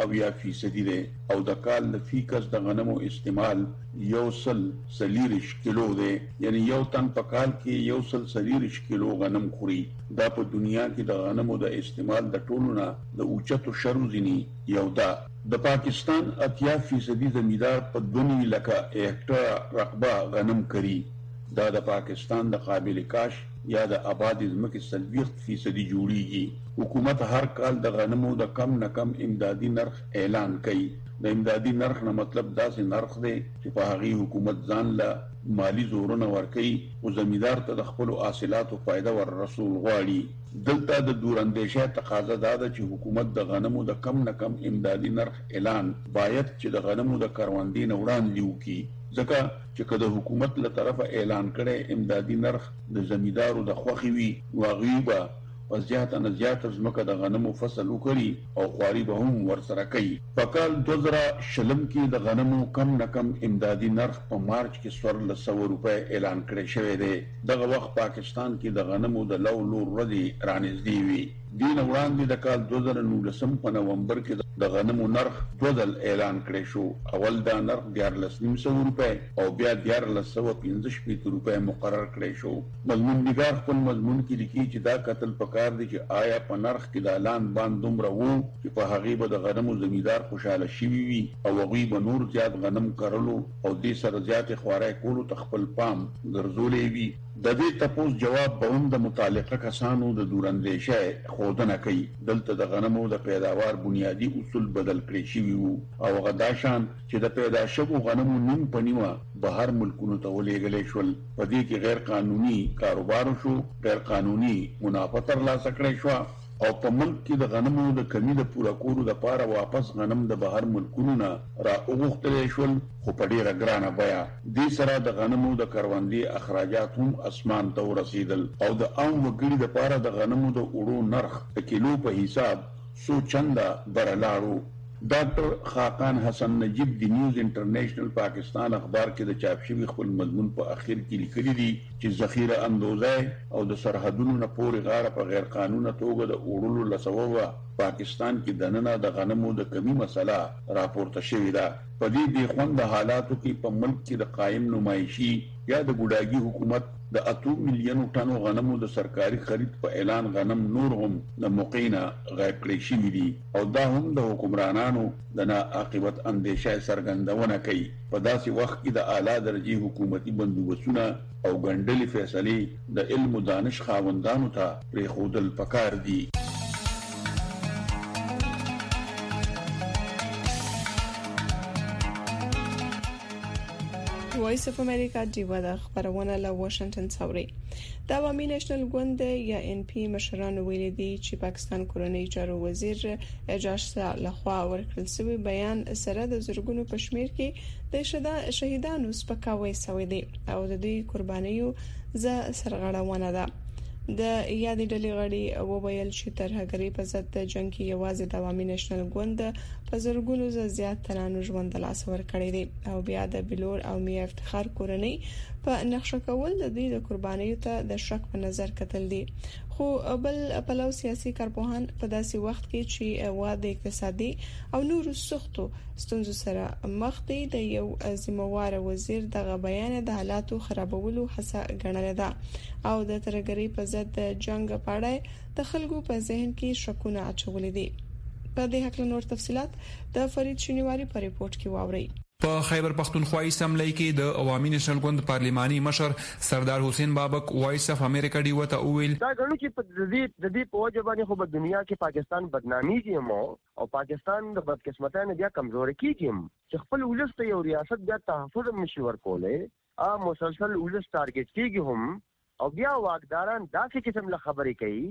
2% دی او د کال د فیکس د غنمو استعمال 140 کیلو دی. یعنی یو تن په کال کې 140 کیلو غنم خوري. دا په دنیا کې د غنمو د استعمال د ټولو نه د اوچتو شرو ځینی یو ده. د پاکستان 80% زمیندار په 2 لکه هکټار رقبه غنم کړي. دا د پاکستان د قابل کاش یا د آبادی ځمکې 40% جوړیږي. حکومت هر کال د غنمو د کم نه کم امدادي نرخ اعلان کوي. د امدادي نرخ نه مطلب داسې نرخ دی چې په هغه حکومت ځان له مالی زورونه ورکوي او زمیندار ته د خپل حاصلاتو فائدہ ور رسول غواړي. دلته د دوراندیشۍ تقاضا دا ده چې حکومت د غنمو د کم نه کم امدادي نرخ اعلان باید چې د غنمو د کروندې نه وړاندې وکړي. ځکه چې که د حکومت له طرفه اعلان کړي امدادي نرخ د زمیندارو د خوښي وي نو هغوی به په زیاته نه زیاته ځمکه د غنمو فصل وکړي او خواري به هم ورسره کوي. په کال 2020 کې د غنمو کم نه کم امدادي نرخ په مارچ کې 1400 روپۍ اعلان کړی شوی دی. دغه وخت پاکستان کې د غنمو د لور ورځې رانږدې وي. دین وړاندې د کال 2019 په نومبر کې د غنمو نرخ 2 ځل اعلان کړی شو. اول دا نرخ 1400 روپۍ او بیا 1415 روپۍ مقرر کړی شو. مضمون نگار خپل مضمون کې لیکي چې دا قتل پکار دی چې آیا په نرخ کې د اعلان باندې دومره وو چې په هغه به د غنمو زمیندار خوشاله شي وي او هغه به نور زیات غنم کرلو او دې سره زیات خوارای کولو ته خپل پام ګرځولې وي. د دې تاسو جواب به هم د متعلقه کسانو د دوراندیشه خودنه کوي. دلته د غنمو د پیداوار بنیادی اصول بدل کړی شوی وو او غداشان چې د پیدا شوو غنمو نیم پنیوه بهر ملکونو ته ولېږل شول. په دې کې غیر قانوني کاروبار شو، غیر قانوني منافع ترلاسه کړی شو او په ملک کې د غنمو د کمی د پوره کولو لپاره واپس غنم د بهر ملکونو نه را وغوښتل شول، خو په ډیره ګرانه بیه. دې سره د غنمو د کروندې اخراجات هم اسمان ته ورسېدل او د عام وګړي لپاره د غنمو د اوړو نرخ د کیلو په حساب سو چنده برلاړو. ډاکټر خاقان حسن نجیب د نیوز انټرنیشنل پاکستان اخبار کې د چاپ شوی خپل مضمون په اخر کې لیکلي دي چې ذخیره اندوزه او د سرحدونو نه پورې غاړه په غیر قانوني توګه د اوړلو لسوه پاکستان کې دننه د غنمو د کمی مسله راپورته شوې ده. په دې بې خوند حالاتو کې په ملک کې د قائم نمایشي یا د ګوډاګي حکومت د 8 میلیونو ټنو غنمو د سرکاري خرید په اعلان غنم نور هم د موقعینا غیب کړی شوی دي او دا هم د حکمرانانو د ناعاقبت اندیشه څرګندونه کوي. په داسې وخت کې د اعلی درجه حکومتي بندوبستونه او ګڼډلې فیصلې د علم او دانش خاوندانو ته پرېښودل پکار دي. وایس اف امریکا دیوا د خبرونه له واشنگټن څوري. د عوامي نېشنل ګوند یا ان پی مشران ویلي دي چې پاکستان کورنۍ چارو وزیر اعجاز لخوا ورکړل شوی بیان سره د زرګونو پښمیر کې د شهیدانو سپکاوی شوی دی او د دې قربانیو ز سرغړونه ده. د یادې ډلې غړي وویل چې ترهګرۍ په ضد د جنگ کې یوازې د عوامي نېشنل ګوند په زرګونو زیات تنانو ژوند لاس ور کړی دی او بیا د بلور او میا افتخار کورنۍ په نقشه کول د دې د قربانیو ته د شک په نظر کتل دي. خو بل پلو سیاسي کارپوهان په داسې وخت کې چې واده اقتصادي او نور سختو ستونزو سره مخ دي د یو ذمہوار وزیر دغه بیان د حالاتو خرابولو هڅه ګڼل ده او د ترهګرۍ په ضد جنگ په اړه د خلکو په ذهن کې شکونه اچولې دي. په دې حق له نور تفصيلات د فرید شینواری په ریپورت کې واوري. په خیبر پختونخوا اسمبلی کې د عوامي نېشنل ګوند پارلماني مشر سردار حسین بابک وایس اف امریکا دی وته ویل دا غواړي چې په دې په وجه باندې خو په دنیا کې پاکستان بدنامي کیږي او پاکستان د بدقسمتانه بیا کمزوري کیږي چې خپل ولست یو ریاست بیا تحفظ نشي ورکولې مسلسل ولست ټارګټ کیږي هم او بیا واقداران داسې قسم له خبرې کوي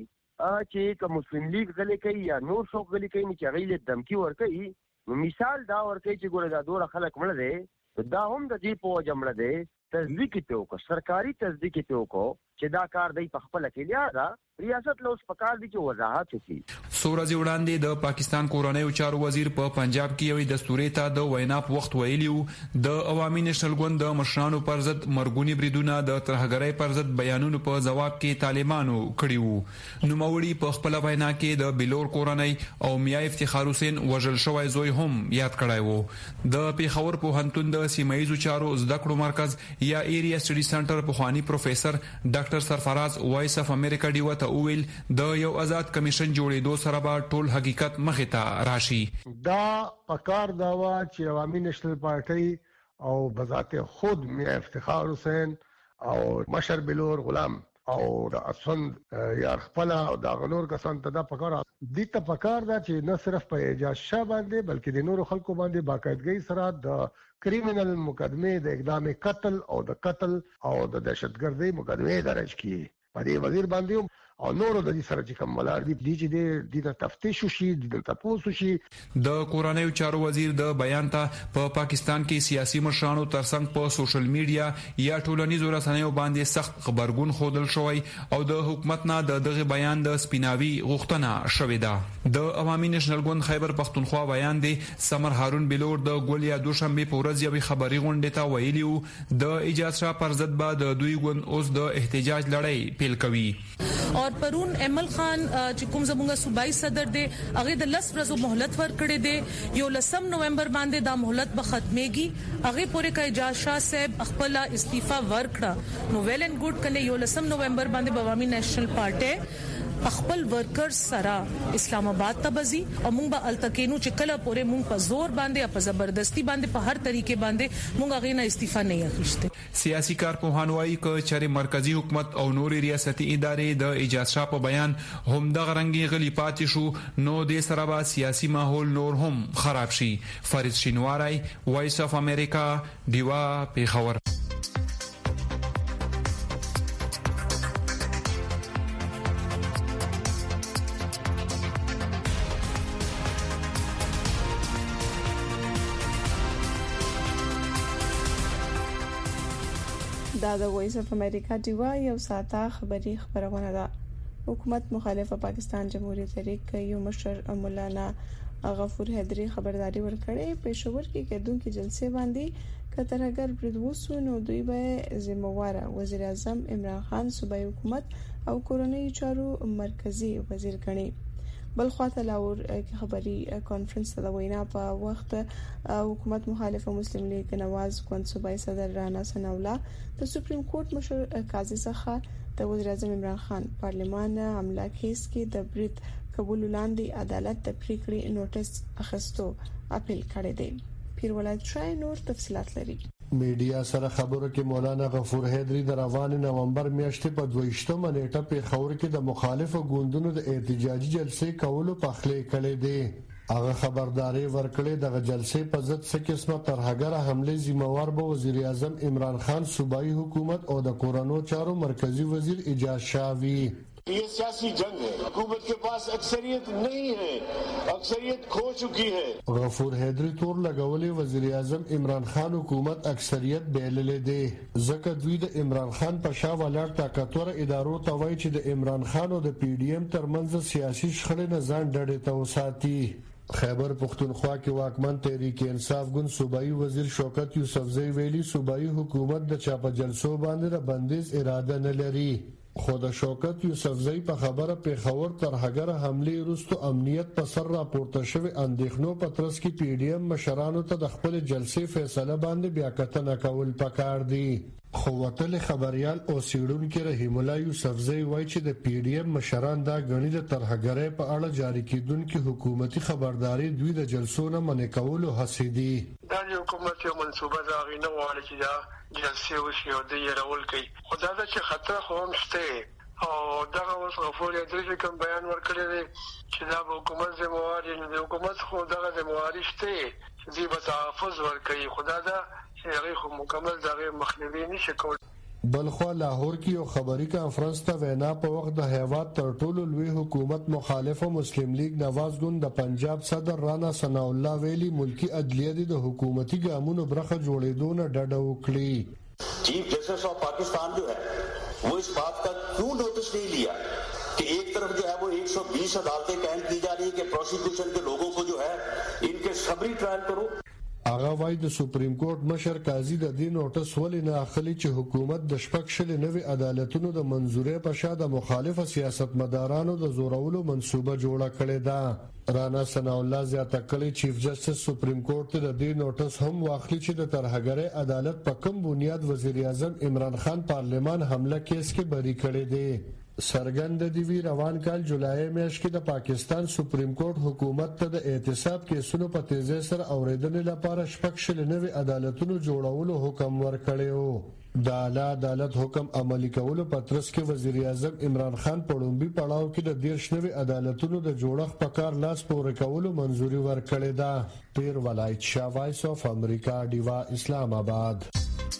چې کوم مسلم لیگ غلي کوي یا نور څوک غلي کوي چې غیله دمکی ور کوي. مثال دا ورکه چې ګوره دا دوه خلک مړ دي دا هم د دې په جمله دي تصدیق ته وکړه سرکاري تصدیق ته وکړه چې دا کار دی په خپل کې لیا دا ریاست له اوس پکار دي چې وضاحت وکړي. سورج وړاندې د پاکستان کورنۍ چارو وزیر په پنجاب کې یوې دستوري ته د وینا په وخت ویلیو د عوامي نېشنل ګوند د مشرانو پر ضد مرګونی بریدونه د ترهګرۍ پر ضد بیانونو په جواب کې طالبانو کړی وو. نوموړي په خپل وینا کې د بلور کورنۍ او میا افتخار حسین وژل شوی زوی هم یاد کړای وو. د پیښور پوهنتون د سیمایي چارو زده کړو مرکز یا ایریا سټډي سنټر په خواني پروفیسور ډاکټر سرفراز وایس اف امریکا دی وته ویل د یو آزاد کمیشن جوړېدو سره به ټول حقیقت مخې ته راشي. دا پکار دا وا چې عوامي نېشنل پارټي او بذات خود میا افتخار حسین او مشر بلور غلام او د اسند یا خپل او د غنور کسان ته دا پکار دي ته پکار دا چې نه صرف په اعجاز شاه باندې بلکې د نورو خلکو باندې باقاعدګي سره د کریمینل مقدمه د اقدام قتل او د قتل او د دهشتګردۍ مقدمه درج کړي. په دې وزیر باندې او نورو د دې سره چې کوم ولر دي چې د تفتیش شي د تاسو شي. د کورنۍ چارو وزیر د بیان ته په پاکستان کې سیاسي مشرانو ترڅنګ په سوشل میډیا یا ټولنیزو رسنیو باندې سخت خبرګون خودل شوی او د حکومت نه دغه بیان د سپیناوي غوښتنه شوې ده. د عوامي نېشنل ګوند خیبر پختونخوا بیان دی سمر هارون بلور د ګولیا دوشنبه په ورځ یوې خبري غونډه ته ویلیو د اجازه پر ضد بعد دوی ګوند اوس د احتجاج لړۍ پیل کوي. और परون एमल खान چې کوم زموږه صوبایي صدر دی هغه د 10 ورځې مهلت ورکړې دی یو 10 نومبر باندې دا مهلت به ختميږي هغه پورې کا اجازه شاه صاحب خپل استعفا ورکړه نو ویل اینڈ ګډ کنه یو 10 نومبر باندې عوامي نېشنل پارټي خپل ورکرز سره اسلام آباد ته بزي او موږ به التکینو چې کله پورې موږ په زور باندې په زبردستی باندې په هر طریقې باندې موږ غي نه استعفا نه اخیسته سیاسي کارپوهان وايي چې چېرې مرکزی حکومت او نوري ریاستي ادارې د اجازه شاه په بیان هم د غرنګي غلی پاتې شو نو د سره با سیاسي ماحول نور هم خراب شي فرید شینواری وایس اف امریکا دیوا پیښور دا د وایس اف امریکا دیوا یو ساته خبری خبرونه ده حکومت مخالفه پاکستان جمهوریت تحریک یو مشر مولانا غفور حیدری خبرداري ورکړې پېښور کې کېدونکو جلسې باندې کترګر بریدوسو نو دوی به ذمہوار وزیر اعظم عمران خان صوبایي حکومت او کورونی چارو مرکزی وزیر ګڼي بلخواته لاور خبري کانفرنس ته وینا په وخت حکومت مخالفه مسلم لیگ نواز کوند صوبایي صدر رانا ثنا الله د سپریم کورټ مشر قاضي څخه د وزیر اعظم عمران خان پارلمان حمله کیس کې د برید قبول لاندې عدالت د پریکړې نوټس اخستو اپیل کړی دی پیر ولایت شای نور تفصيلات لري میډیا سره خبرو کې مولانا غفور حیدری د روان نومبر میاشتې په 22مه نیټه په خور کې د مخالفو ګوندونو د احتجاجي جلسې کولو په خله کړي دي هغه خبرداري ورکړې د جلسې په ضد څه قسمه ترهګره حمله ذمہوار به وزیر اعظم عمران خان صوبایي حکومت او د کورونو چارو مرکزی وزیر اجاز شاوی ये सियासी जंग है हुकूमत के पास अक्सरियत नहीं है अक्सरियत खो चुकी है غفور حیدری تور لګولې وزیر اعظم عمران خان حکومت اکثریت بیللې دي ځکه دوی د عمران خان په شا ولاړ طاقتور ادارو ته وایي چې د عمران خان او د پی ډی ایم ترمنځ سیاسي شخړې نه ځان ډډې ته وساتي خیبر پختونخوا کې واکمن تحریک انصاف ګوند صوبایي وزیر شوکت یوسفزئی ویلي صوبایي حکومت د چاپه جلسو باندې د بندیز اراده نه لري خو د شوکت یوسفزئی په خبره پیښور ترهګر حمله وروسته امنیت په سر راپورته شوی اندېښنو په ترڅ کې پی ډی ایم مشرانو ته د خپل جلسې فیصله باندې بیا کتنه کول پکار دي خو وتل خبريال او سیډونکو رحیم الله یوسفزئی وایي چې د پی ډی ایم مشران دا غنی د ترهګرۍ په اړه جاری کیدونکو حکومتي خبرداري دوی د جلسو نه منې کولو هڅې دي دا حکومت یو منصوبه دا غینه وړي چې دا جلسې وشي او د یې کوي خدای دا چې خطر خو هم شته او دا اوس غفور حیدری کوم بیان ورکړی دی چې دا حکومت ذمہوار نه دی حکومت خو دغه ذمہواری شته چې دوی به تحفظ ورکړي خدای دا چې هغه خو مکمل دغه مخنیوي نشي کولای بلخوا لاهور کې یو خبري کانفرنس ته وینا په وخت د هیواد تر ټولو لوی حکومت مخالفه مسلم لیگ نواز ګوند د پنجاب صدر رانا ثنا الله ویلي ملکی عدلیه د حکومتي ګامونو برخه جوړېدو نه ډډه وکړي चीफ जस्टिस ऑफ पाकिस्तान जो है वो इस बात का क्यों नोटिस नहीं लिया कि एक तरफ जो है वो 120 अदालतें कायम की जा रही है कि प्रोसिक्यूशन के लोगों को जो है इनके सबरी ट्रायल करो هغه وايي د سپریم کورټ مشر قاضي د دې نوټس ولې نه اخلي چې حکومت د شپږ شل نوي عدالتونو د منزورې په شا د مخالفه سیاستمدارانو د زورولو منصوبه جوړه کړې ده رانا ثنا الله زیاته کړي چیف جسټس سپریم کورټ د دې نوټس هم واخلي چې د ترهګرۍ عدالت په کوم بنیاد وزیر اعظم عمران خان پارلمان حمله کیس کې بری کړی دی سرګند دی وی روان کال جولای میاشت کې د پاکستان سپریم کورټ حکومت ته د احتساب کیسونو په تیزی سره اوریدنې لپاره شپږ شل نوي عدالتونو جوړولو حکم ورکړیو د اعلی عدالت حکم عملی کولو په ترڅ کې وزیر اعظم عمران خان په لومبي پړاو کې د 10 نوي عدالتونو د جوړښت په کار لاس پورې کولو منځوري ورکړې ده پیر ولایت شاه وایس اف امریکا دیوا اسلام آباد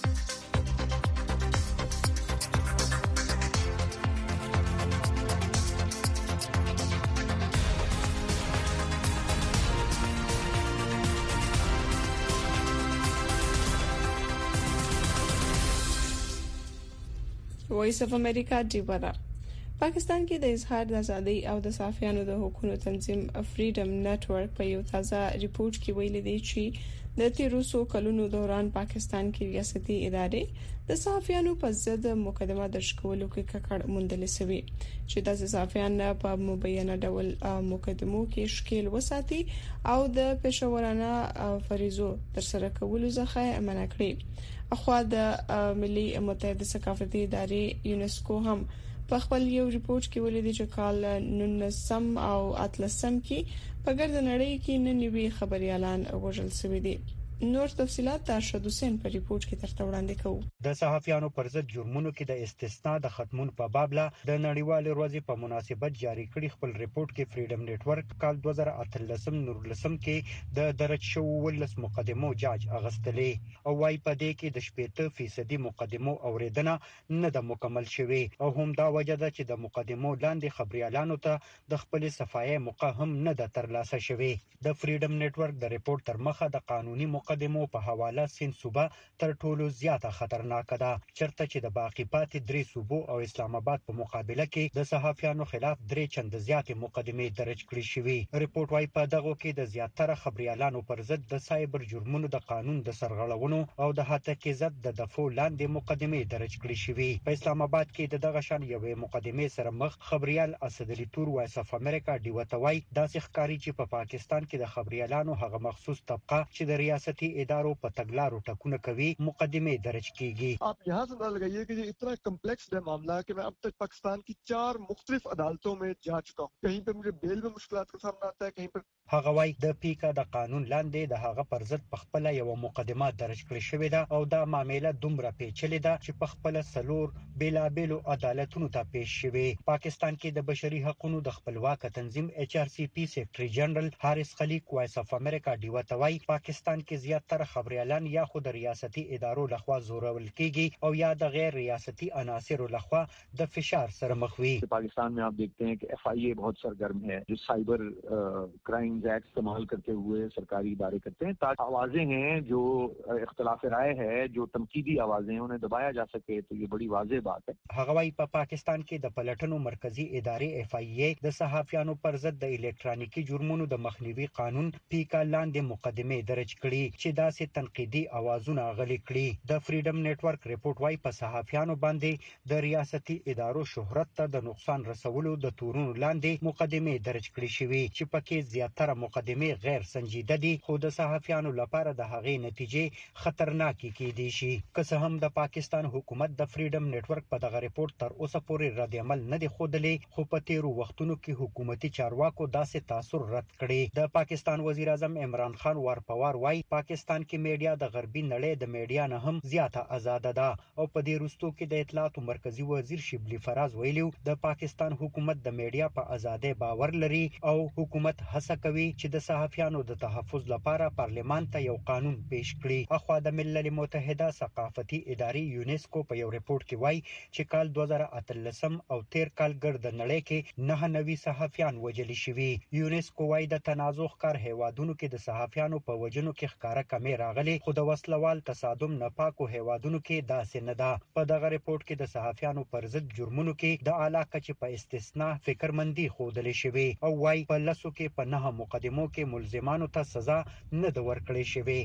وایس اف امریکا دیوارا پاکستان کې د اظهار د ازادۍ او د صحافیانو د حقوقو تنظیم فریډم نت ورک په یو تازه ریپورت کې ویلي دی چې د تیروسو کلونو دوران پاکستان کې ریاستي ادارې د صحافیانو په ضد مقدمه درج کولو کې ککړ موندل شوی چې د صحافیان په مبینه ډول مقدمو کې شکیل وساتي او د پېښورانه فریضو ترسره کولو څخه منع کړي. اخوا د ملي متحده ثقافتي ادارې یونسکو هم په خپل یو ریپورت کې ولیدل چې کال 19 او 13 کې په ګرد نړۍ کې ننوي خبريالان وژل شوي دي. نور تفصيلات د ارشد حسین په ریپورت کې ترته وړاندې کوو. د صحافیانو پر ضد جرمونو کې د استثناء د ختمون په باب له د نړیوال ورځې په مناسبت جاری کړي خپل ریپورت کې فریډم نېټورک کال 2013 کې د درج شو ولس مقدمو جاج اغستلې او وايي په دې کې د 80% مقدمو اوریدنه نه د مکمل شوی او هم دا وجه ده چې د مقدمو لاندې خبريالانو ته د خپل صفایي موقع هم نه د ترلاسه شوی. د فریډم نېټورک د ریپورت تر مخه د قانوني مقدمو په حواله سین صوبه تر ټولو زیاته خطرناک ده چرته چې د باقی پاتې درې صوبو او اسلام آباد په مقابله کې د صحافیانو خلاف درې چند زیاتې مقدمې درج کړې شوې. ریپورت وايي په دغه کې د زیاتره خبريالانو پر ضد د سایبر جرمونو د قانون د سرغړونو او د هاتکي ضد د دفاع لاندې مقدمې درج کړې شوې. په اسلام آباد کې د دغه شان یوې مقدمې سره مخ خبريال اسدعلی تور وایس اف امریکا دیوتوي داسې ښکاری چې په پاکستان کې د خبريالانو هغه مخصوص طبقه چې د ریاستي ادارو په تګلارو ټکونه کوي مقدمې درج کیږي. आप यहाँ से अंदाजा लगाइए कि ये इतना कम्प्लेक्स है मामला कि मैं अब तक पाकिस्तान की 4 मुख्तलिफ अदालतों में जा चुका हूँ. कहीं पे मुझे बेल में मुश्किलात का सामना आता है, कहीं पर هغه وايي د پیکا د قانون لاندې د هغه پر ضد په خپل یو مقدمه درج کړې شوې ده او دا معاملې دومره پیچلې ده چې په خپل سلور بیلابیلو عدالتونو ته پیش شوی. پاکستان کې د بشري حقوقو د خپلواک تنظیم HRCP سیکریټري جنرال حارث خلیق وایس اف امریکا دیوتوي پاکستان کې زیاتره خبريالان یا خود ریاستي ادارو لخوا زورول کیږي او یا د غیر ریاستي عناصرو لخوا د فشار سره مخ وي. पाकिस्तान में आप देखते हैं कि FIA बहुत सरगर्म है जो साइबर क्राइम एक्ट इस्तेमाल करते हुए सरकारी इदारे करते हैं ताकि आवाजें हैं जो इख्तिलाफ राय है जो तमकीदी आवाजें हैं उन्हें दबाया जा सके तो ये बड़ी वाज़ेह बात है. هغه وايي په پاکستان کې د پلټنو مرکزی ادارې FIA د صحافیانو پر ضد د الکترونیکی جرمونو د مخنیوي قانون پیکا لاندې مقدمه درج کړي چې داسې تنقیدي اوازونه غلي کړي. د فریډم نېټورک ریپورت وايي په صحافیانو باندې د ریاستي ادارو شهرت ته د نقصان رسولو د تورونو لاندې مقدمه درج کړي شوی چې پکې زیاتره مقدمه غیر سنجیده دي خو د صحافیانو لپاره د هغې نتیجې خطرناکې کېدي شي. که څه هم د پاکستان حکومت د فریډم نېټورک په دغه ریپورت تر اوسه پورې رد عمل نه دی ښودلی خو په تیرو وختونو کې حکومتي چارواکو داسې تاثر رد کړي. د پاکستان وزیر اعظم عمران خان وارپوار وايي پاکستان کې میډیا د غربي نړۍ د میډیا نه هم زیاته آزاد ده او په دې وروستو کې د اطلاعاتو مرکزی وزیر شبلی فراز ویلو د پاکستان حکومت د میډیا په ازادۍ باور لري او حکومت هڅه کوي چې د صحافیانو د تحفظ لپاره پارلمان ته یو قانون پیش کړي. اخوا د ملل متحده ثقافتي ادارې یونسکو په یو ریپورت کې وایي چې کال 2013 او 13 کال ګرد نړۍ کې 99 صحافیان وژل شوي. یونسکو وایي د تنازع ښکار هیوادونو کې د صحافیانو په وژنو کې ښکارا کمی راغلي خو د وسلوال تصادم نه پاکو هیوادونو کې داسې نه ده. په دغه ریپورت کې د صحافیانو پر ضد جرمونو کې د اعلی کچې په استثناء فکرمندي ښودل شوی او وايي په لسو کې په 9 مقدمو کې ملزمانو ته سزا نه ده ورکړې شوې.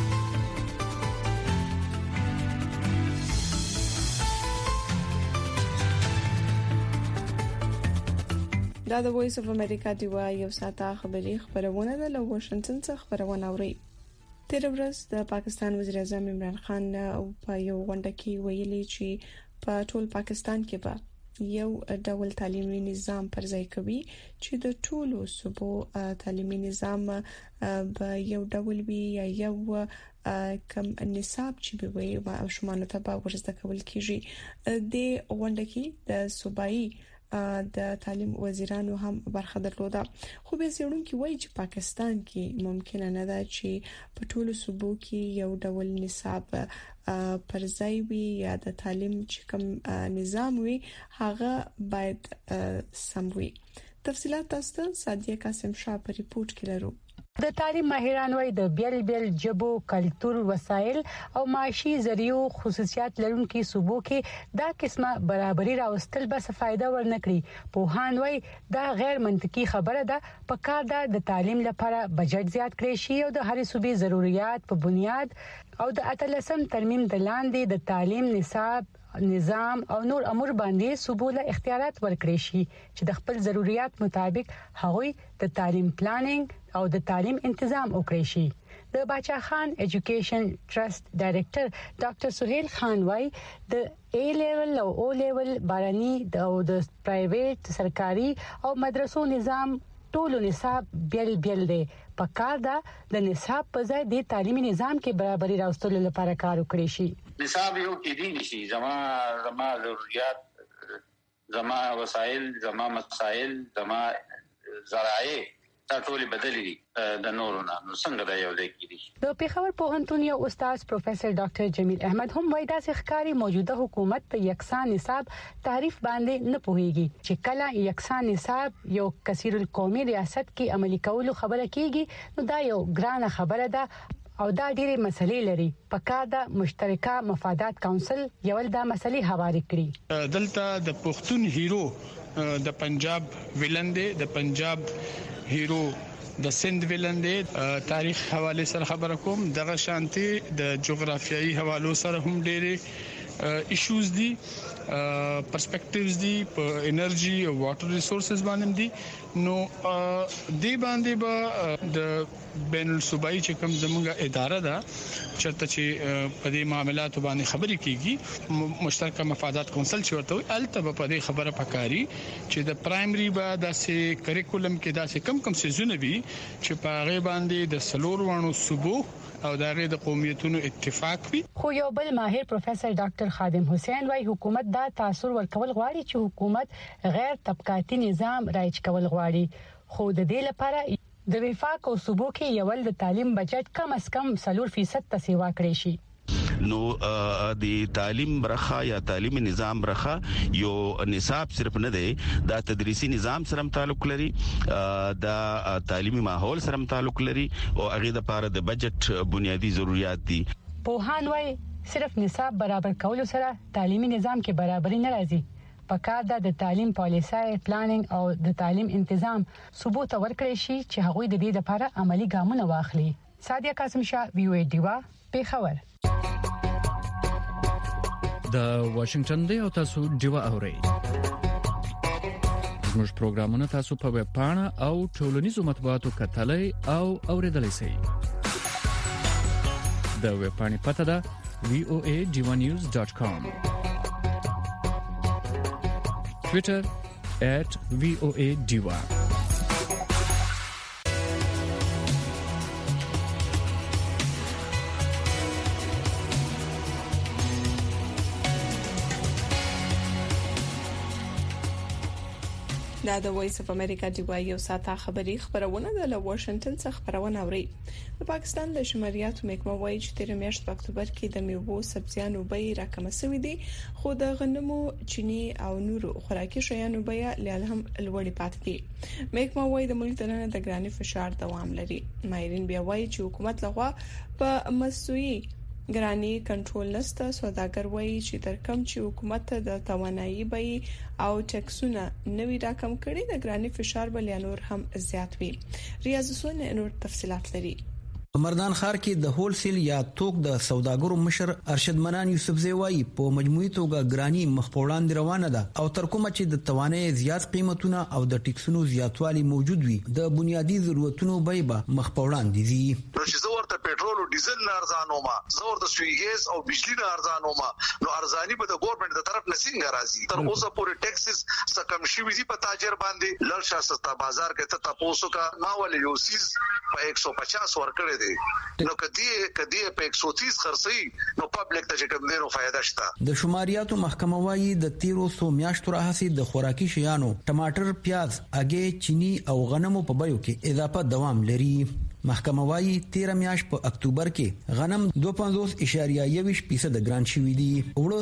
دا د وایس اف امریکا دی یو ساعته خبري خبرونه ده له واشنگټن څخه خبرونه اوري. تیر ورځ د پاکستان وزیر اعظم عمران خان په یو غونډه کې ویلي چې په ټول پاکستان کې به یو ډول تعلیمي نظام پر ځای کوي چې د ټولو صوبو تعلیمي نظام به یو ډول وي یا یو کم نصاب چې به وي او شمانو ته به ورزده کول کیږي. د غونډه کې د صوبایي د تعلیم وزیرانو هم برخه درلوده خو به څېړونکو وایي چې پاکستان کې ممکن نه ده چې په ټولو صوبو کې یو ډول نصاب پر ځای وي یا د تعلیم چې کوم نظام وي هغه باید سم وي. تفصيلات تاسو ته سادیه قاسم شاه په ریپورت کې لرو. د تعلیم ماهران وايي د بیل جبو کلچر وسایل او معاشي ذریعو خصوصیات لرونکي صوبو کې دا قسمه برابرۍ راوستل به څه فائدہ ورنکړي. پوهان وايي دا غیر منطقي خبره ده. په کار ده د تعلیم لپاره بجټ زیات کړي شي او د هرې صوبې ضرورت په بنیاد او د 18 ترمیم د لاندې د تعلیم نصاب نظام او نور امور باندې صوبو له اختیارات ورکړي شي چې د خپل ضرورت مطابق هغوی د تعلیم پلانینګ او د تعلیم تنظیم وکړي شي. د باچا خان ایجوکیشن ټرست ډایریکټر ډاکټر سہیل خان وايي د A لیول او O لیول باراني او د پرایویټ سرکاري او مدرسو نظام ټولو نصاب بیل دی. په کار ده د نصاب په ځای د تعلیمي نظام کې برابرۍ راوستلو لپاره کار وکړي شي. نصاب یو کې دي نشي زما ضرورت زما وسایل زما مسائل زما ذرایع ټول بدلي د نورونه نو څنګه دا یو ځای کې دي. د پیښور پوهنتون یو استاد پروفیسور ډاکټر جمیل احمد هم وایي دا ښکاری موجوده حکومت په یکسان نصاب تعریف باندې نه پوهیږي چې کله یکسان نصاب یو کثیر القومي ریاست کې عملي کولو خبره کیږي نو دا یو ګرانه خبره ده او دا ډېرې مسلې لري. په کار ده مشترکه مفادات کونسل یو د مسلې حواله کړي. دلته د پښتون هیرو د پنجاب ویلندې د پنجاب هیرو د سند ویلندې تاریخ حواله سره خبره کوم. دغه شانتي د جغرافیایي حوالو سره هم ډېرې ایشوز دي پرسپیکټیوز دي په انرژي او واټر ریسورسز باندې دي. نو دې باندې به د بین الصوبایي چې کوم زموږه اداره ده چرته چې په دې معاملاتو باندې خبرې کیږي مشترکه مفادات کونسل چې ورته الته په دې خبره پکاري چې د پرایمري به داسې کریکولم کې داسې کم سيزونه وي چې په هغه باندې د سلور وانو صوبو او د هغه د قومیتونو اتفاق وي. خو یو بل ماهر پروفیسور ډاکټر خادم حسین وايي حکومت دا تاثیر ورکول غواړي چې حکومت غیر طبقاتي نظام رایج کول غواړي. خو د دې لپاره د وفاق او صوبو کې یو د تعلیم بجټ کم از کم 4% ته سیوا کړی شي. نو د تعلیم برخه یا تعلیمي نظام برخه یو نصاب صرف نه دی دا تدریسي نظام سره تعلق لري دا تعلیمي ماحول سره تعلق لري او هغه د لپاره د بجټ بنیادی ضرورت دي. پوهان وايي صرف نصاب برابر کول سره تعلیمي نظام کې برابرۍ نه راځي. په کار ده د تعلیم پالیسي پلانینګ او د تعلیم تنظیم ثبوت ورکړي شي چې هغوی د دې لپاره عملی ګامونه واخلي. سادیا قاسم شاه وی او ای ډیوا پیښور. د واشنگټن دی او تاسو ډیوا اورئ. زموږ پروګرامونه تاسو په ویب پاڼه او ټولنیزو مطبوعاتو کتلای او اوریدلای شئ. د ویب پاڼې پته ده voadivanews.com. Twitter @VOA_Diva. دا د وایس اف امریکا دی وایي او ساته خبري خبرونه د واشنگټن څخه خبرونه اوري. د پاکستان د شماریاتو محکمه وایي چې 13 میاشت په اکتوبر کې د میوو سبزیانو بیې راکمه شوې دي خو د غنمو چینی او نورو خوراکي شیانو بیې لا هم لوړې پاتې دي. محکمه وایي د ملک دننه د ګراني فشار دوام لري. ماهرین بیا وایي چې حکومت لغوا په مسوي ګرانی کنټرول نسته. سوداګر وایي چې ترکم چې حکومت د توانایي بیې او ټیکسونه نوي راکم کړي د ګرانی فشار بل یا نور هم زیات وي. ریاض حسین نور تفصيلات لري. مردان خار کې د هول سیل یا توک د سوداګرو مشر ارشد منان یوسفزی وایي په مجموعي توګه ګرانی مخپوړان روانه ده او تر کومه چې د توانایي زیات قیمتونه او د ټیکسونو زیاتوالی موجود وي د بنیادی ضرورتونو بیه مخپوړان دي. چې زه ورته پېټرول او ډیزل نه ارزانو ما زه ورته سوي ګیس او بجلی نه ارزانو ما نو ارزانی به د ګورنمنت د طرف نه څنګه راځي. تر اوسه پورې ټیکسز سکم شي وي په تاجر باندې لړ شاسته بازار کې ته تاسو کا ما ولې یو سیز په 150 ورکړې نو کدی په 130 خرڅي نو پبلک ته کوم ډیرو فائدہ شته. د شماریاتو محکمه وايي د 1300 میاشتو راهسي د خوراکي شیانو ټماټر، پیاز، اګې، چینی او غنمو په بیو کې اضافه دوام لري. محکمه وايي 13 میاشت په اکتوبر کې غنم 2.1% ګران شوی دي، وړو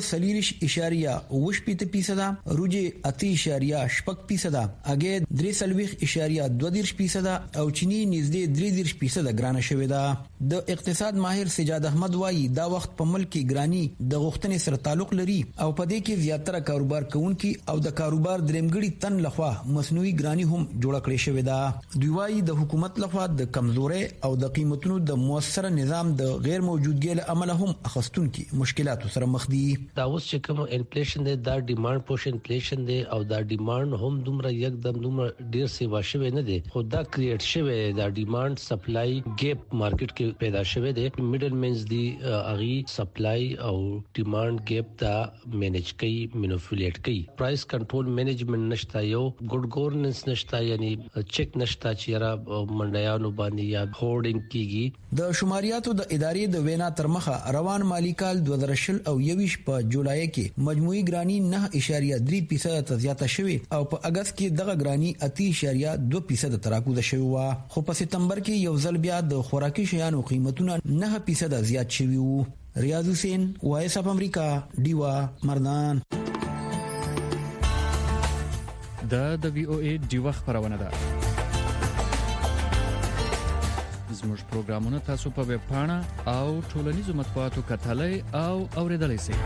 40.8%، روجي 8.8%، اګې 3.2% او چینی نږدې 3% ګران شوی ده. د اقتصاد ماهر سجاد احمد وايي دا وخت په ملک کې ګرانی د غوښتنې سره تعلق لري او په دې کې زیاتره کاروبار کوونکي او د کاروبار درېمګړي تن لخوا مصنوعي ګرانی هم جوړ کړی شوی ده. دوی وايي د حکومت لخوا د کمزوري او د قیمتونو د موثر نظام د غیر موجودګۍ له امله هم اخستونکي مشکلاتو سره مخ دي. دا اوس چې کوم انفلیشن دی دا ډیماند پوش انفلیشن دی او دا ډیماند هم دومره یکدم دومره ډیر سیوا شوی نه دی، خو دا کریټ شوی دا ډیماند سپلای ګیپ مارکیټ کې پیدا شوی دی. میډل مینز دی اغي سپلای او ډیماند ګیپ دا مینیج کوي، مینوفولیټ کوي. پرایس کنټرول مینجمنت نشتا، یو ګډ گورننس نشتا، یعنی چیک نشتا چې را منډیانو باندې یا هورډینګ کیږي. د شماریاتو د ادارې د وینا تر مخه روان مالی کال 2020 او 21 په جولای کې مجموعي ګرانی 9.3% ته زیاته شوې او په اگست کې دغه ګرانی 8.2% تراکوزه شوې و، خو په سپتمبر کې یو ځل بیا د خوراکي شیانو قیمتونه 9% زیات شوي وو. ریاض حسین، وایس اف امریکا، ډیوا مردان. د وی او ای ډیوا خبرونه ده. زموږ پروګرامونه تاسو په ویب پاڼه او ټولنیزو مطبوعاتو کتلای او اوریدلای شئ.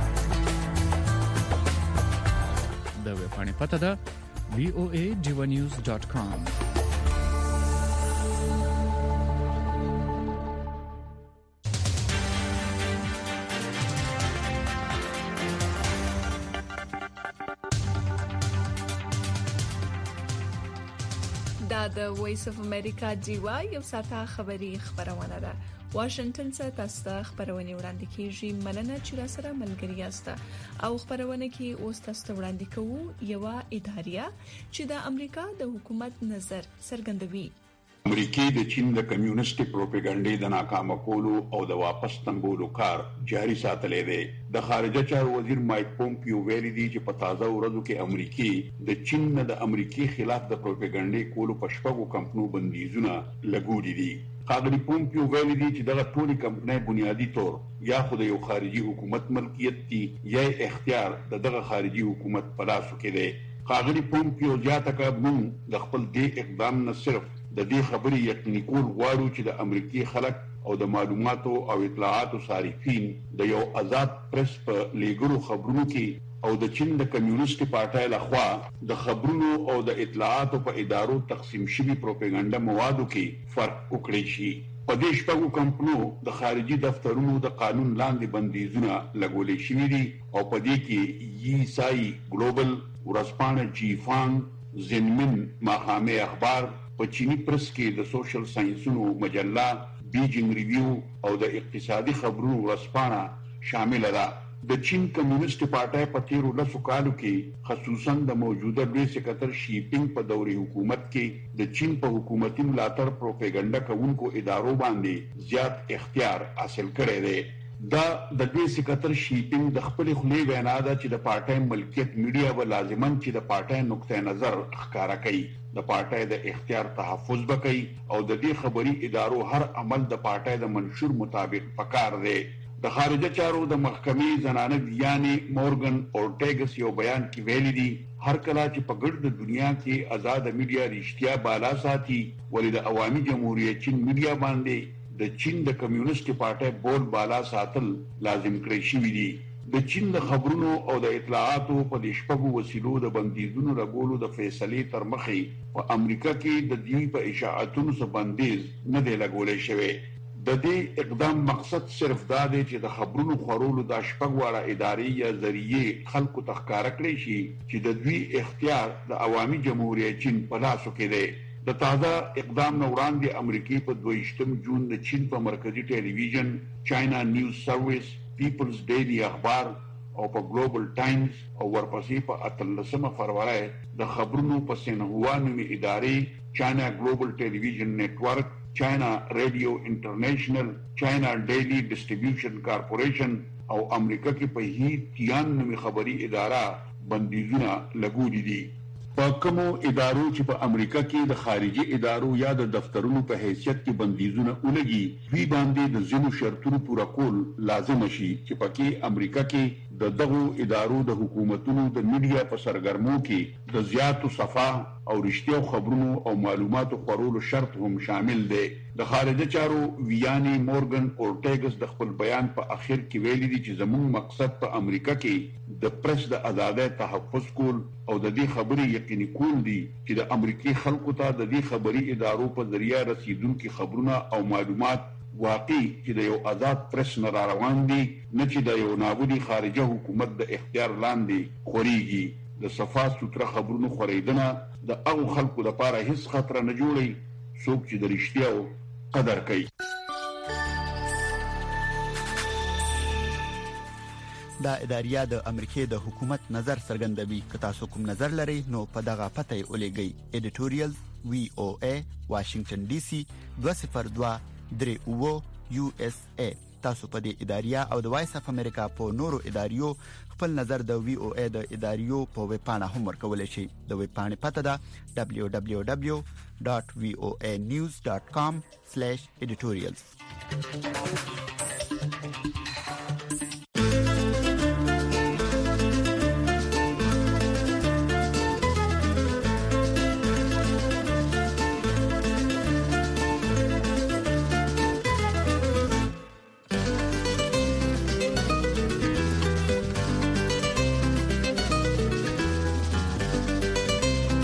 د ویب پاڼې پته ده voanews.com. دا د وایس اف امریکا جیوا یو ساته خبری خبرونه ده. واشنگټن څخه تاسو ته خبرونه وړاندې کیږي. مننه چې را سره ملګری یاست او خبرونه کې اوس تاسو ته وړاندې کوو یو ادارې چې د امریکا د حکومت نظر څرګندوي. امریکای د چین د کمیونستي پروپاګاندا د ناکام کولو او د واپس تنګولو کار جاري ساتلې دی. د خارجه چارو وزیر مایک پومپیو ویلي دی چې په تازه ورځو کې امریکای د چین نه د امریکای خلاف د پروپاګاندا کولو په شپږو کمپنیو بندیزونه لګولي دي. ښاغلي پومپیو ویلي دی چې دغه ټولې کمپنۍ بنیادی طور یا خو د یو خارجي حکومت ملکیت دي یا اختیار دغه خارجي حکومت په لاس کې دی. ښاغلي پومپیو زیاته کړه موږ د خپل دې اقدام نه صرف د دې خبرې یقیني کول غواړو چې د امریکای خلک او د معلوماتو او اطلاعاتو صارفین د یو آزاد پریس په لیګلو خبرونو کې او د چین د کمیونستي پارټۍ لخوا د خبرونو او د اطلاعاتو په ادارو تقسیم شوی پروپاګاندا موادو کې فرق وکړي شي. په دې شپږو کمپنیو د خارجي دفترونو د قانون لاندې بندیزونه لګولې شوي دي او په دې کې یي سای ګلوبل، ورځپاڼه جی فان، زنمن ماښامي اخبار، په چینی پریس کې د سوشل ساينسونو مجله بیجینګ ریویو او د اقتصادي خبرونو ورځپاڼه شامل ده. د چین کمیونست پارټۍ په تیرو 10 کالو کې خصوصا د موجوده لوی سکتر شي پینګ په دوري حکومت کې د چین په حکومتي ملاتړ پروپاګاندا کوونکو ادارو باندې زیات اختیار حاصل کړی دی. دا د دې سکتر شیپینګ د خپل خلی وینا ده چې د پارټۍ ملکیت میډیا به لازمن چې د پارټۍ نقطه نظر ښکارا کوي، د پارټۍ د اختیار تحفظ وکړي او د دې خبري ادارو هر عمل د پارټۍ د منشور مطابق پکار دی. د خارجه چارو د محکمې زنانه دیانې مورګن اورټیګس یو بیان کې ویلي دي هر کله چې په ګرد دنیا کې آزاد میډیا رښتیا بالا ساتي ولې د عوامي جمهوریت چین میډیا باندې د چین د کمیونست پارټۍ بول بالا ساتل لازم کړی شوی دی. د چین د خبرونو او د اطلاعاتو په د شپږو وسیلو د بندیزونو لګولو د فیصلې تر مخې په امریکا کې د دې په اشاعتونو څخه بندیز نه دی لګولې شوی. د دې اقدام مقصد صرف دا دی چې د خبرونو خورولو د شپږواړه ادارې یا ذریعے خلکو تخکاره کړی شي چې د دوی اختیار د عوامي جمهوریت چین په لاسو کې دی. د تازه اقدام نه وړاندې امریکای په 22 جون د چین په مرکزی ټلویزیون چاینا نیوز سرویس، پیپلز ډیلی اخبار او په ګلوبل ټایمز او ورپسې په 18 فروری د خبرونو په سنهوا نومي ادارې چاینا ګلوبل ټلویزیون نتورک، چاینا ریډیو انټرنیشنل، چاینا ډیلی ډسټریبیوشن کارپوریشن او امریکا کې په هی تیان نومي خبري اداره بندیزونه لګولې دي. په کومو ادارو چې په امریکا کې د خارجي ادارو یا د دفترونو په حیثیت کې بندیزونه ولګي وی باندې د ځینو شرطونو پوره کول لازم شي چې پکې امریکا کې د دغو ادارو د حکومتونو د میډیا په سرګرمو کې د زیاتو صفا او رښتیا خبرونو او معلوماتو خورولو شرط هم شامل دی. د خارجه چارو ویاني مورګن اورټیګس د خپل بیان په اخر کې ویلي دي چې زموږ مقصد په امریکا کې د پریس د ازادۍ تحفظ کول او د دې خبرې یقیني کول دي چې د امریکایي خلکو ته د دې خبري ادارو په ذریعہ رسیدونکو خبرونه او معلومات واقعي چې د یو آزاد پریس نه روان دي نه چې د یو نابودي خارجه حکومت د اختیار لاندې خوريږي. د صفا ستره خبرونو خورېدنه د هغو خلکو لپاره هیڅ خطر نه جوړي څوک چې د رښتیا قدر کوي. دا اداریه د امریکای د حکومت نظر څرګندوي. که تاسو کوم نظر لرئ نو په دغه پته یې ولېږئ. ایډیټوریال VOA واشنگټن ډي سي 202 USA. تاسو په دې اداریه او د وایس اف امریکا په نورو اداریو خپل نظر د VOA د اداریو په ویب پاڼه هم ورکولای شئ. د ویب پاڼې پته ده www.voanews.com/editorials.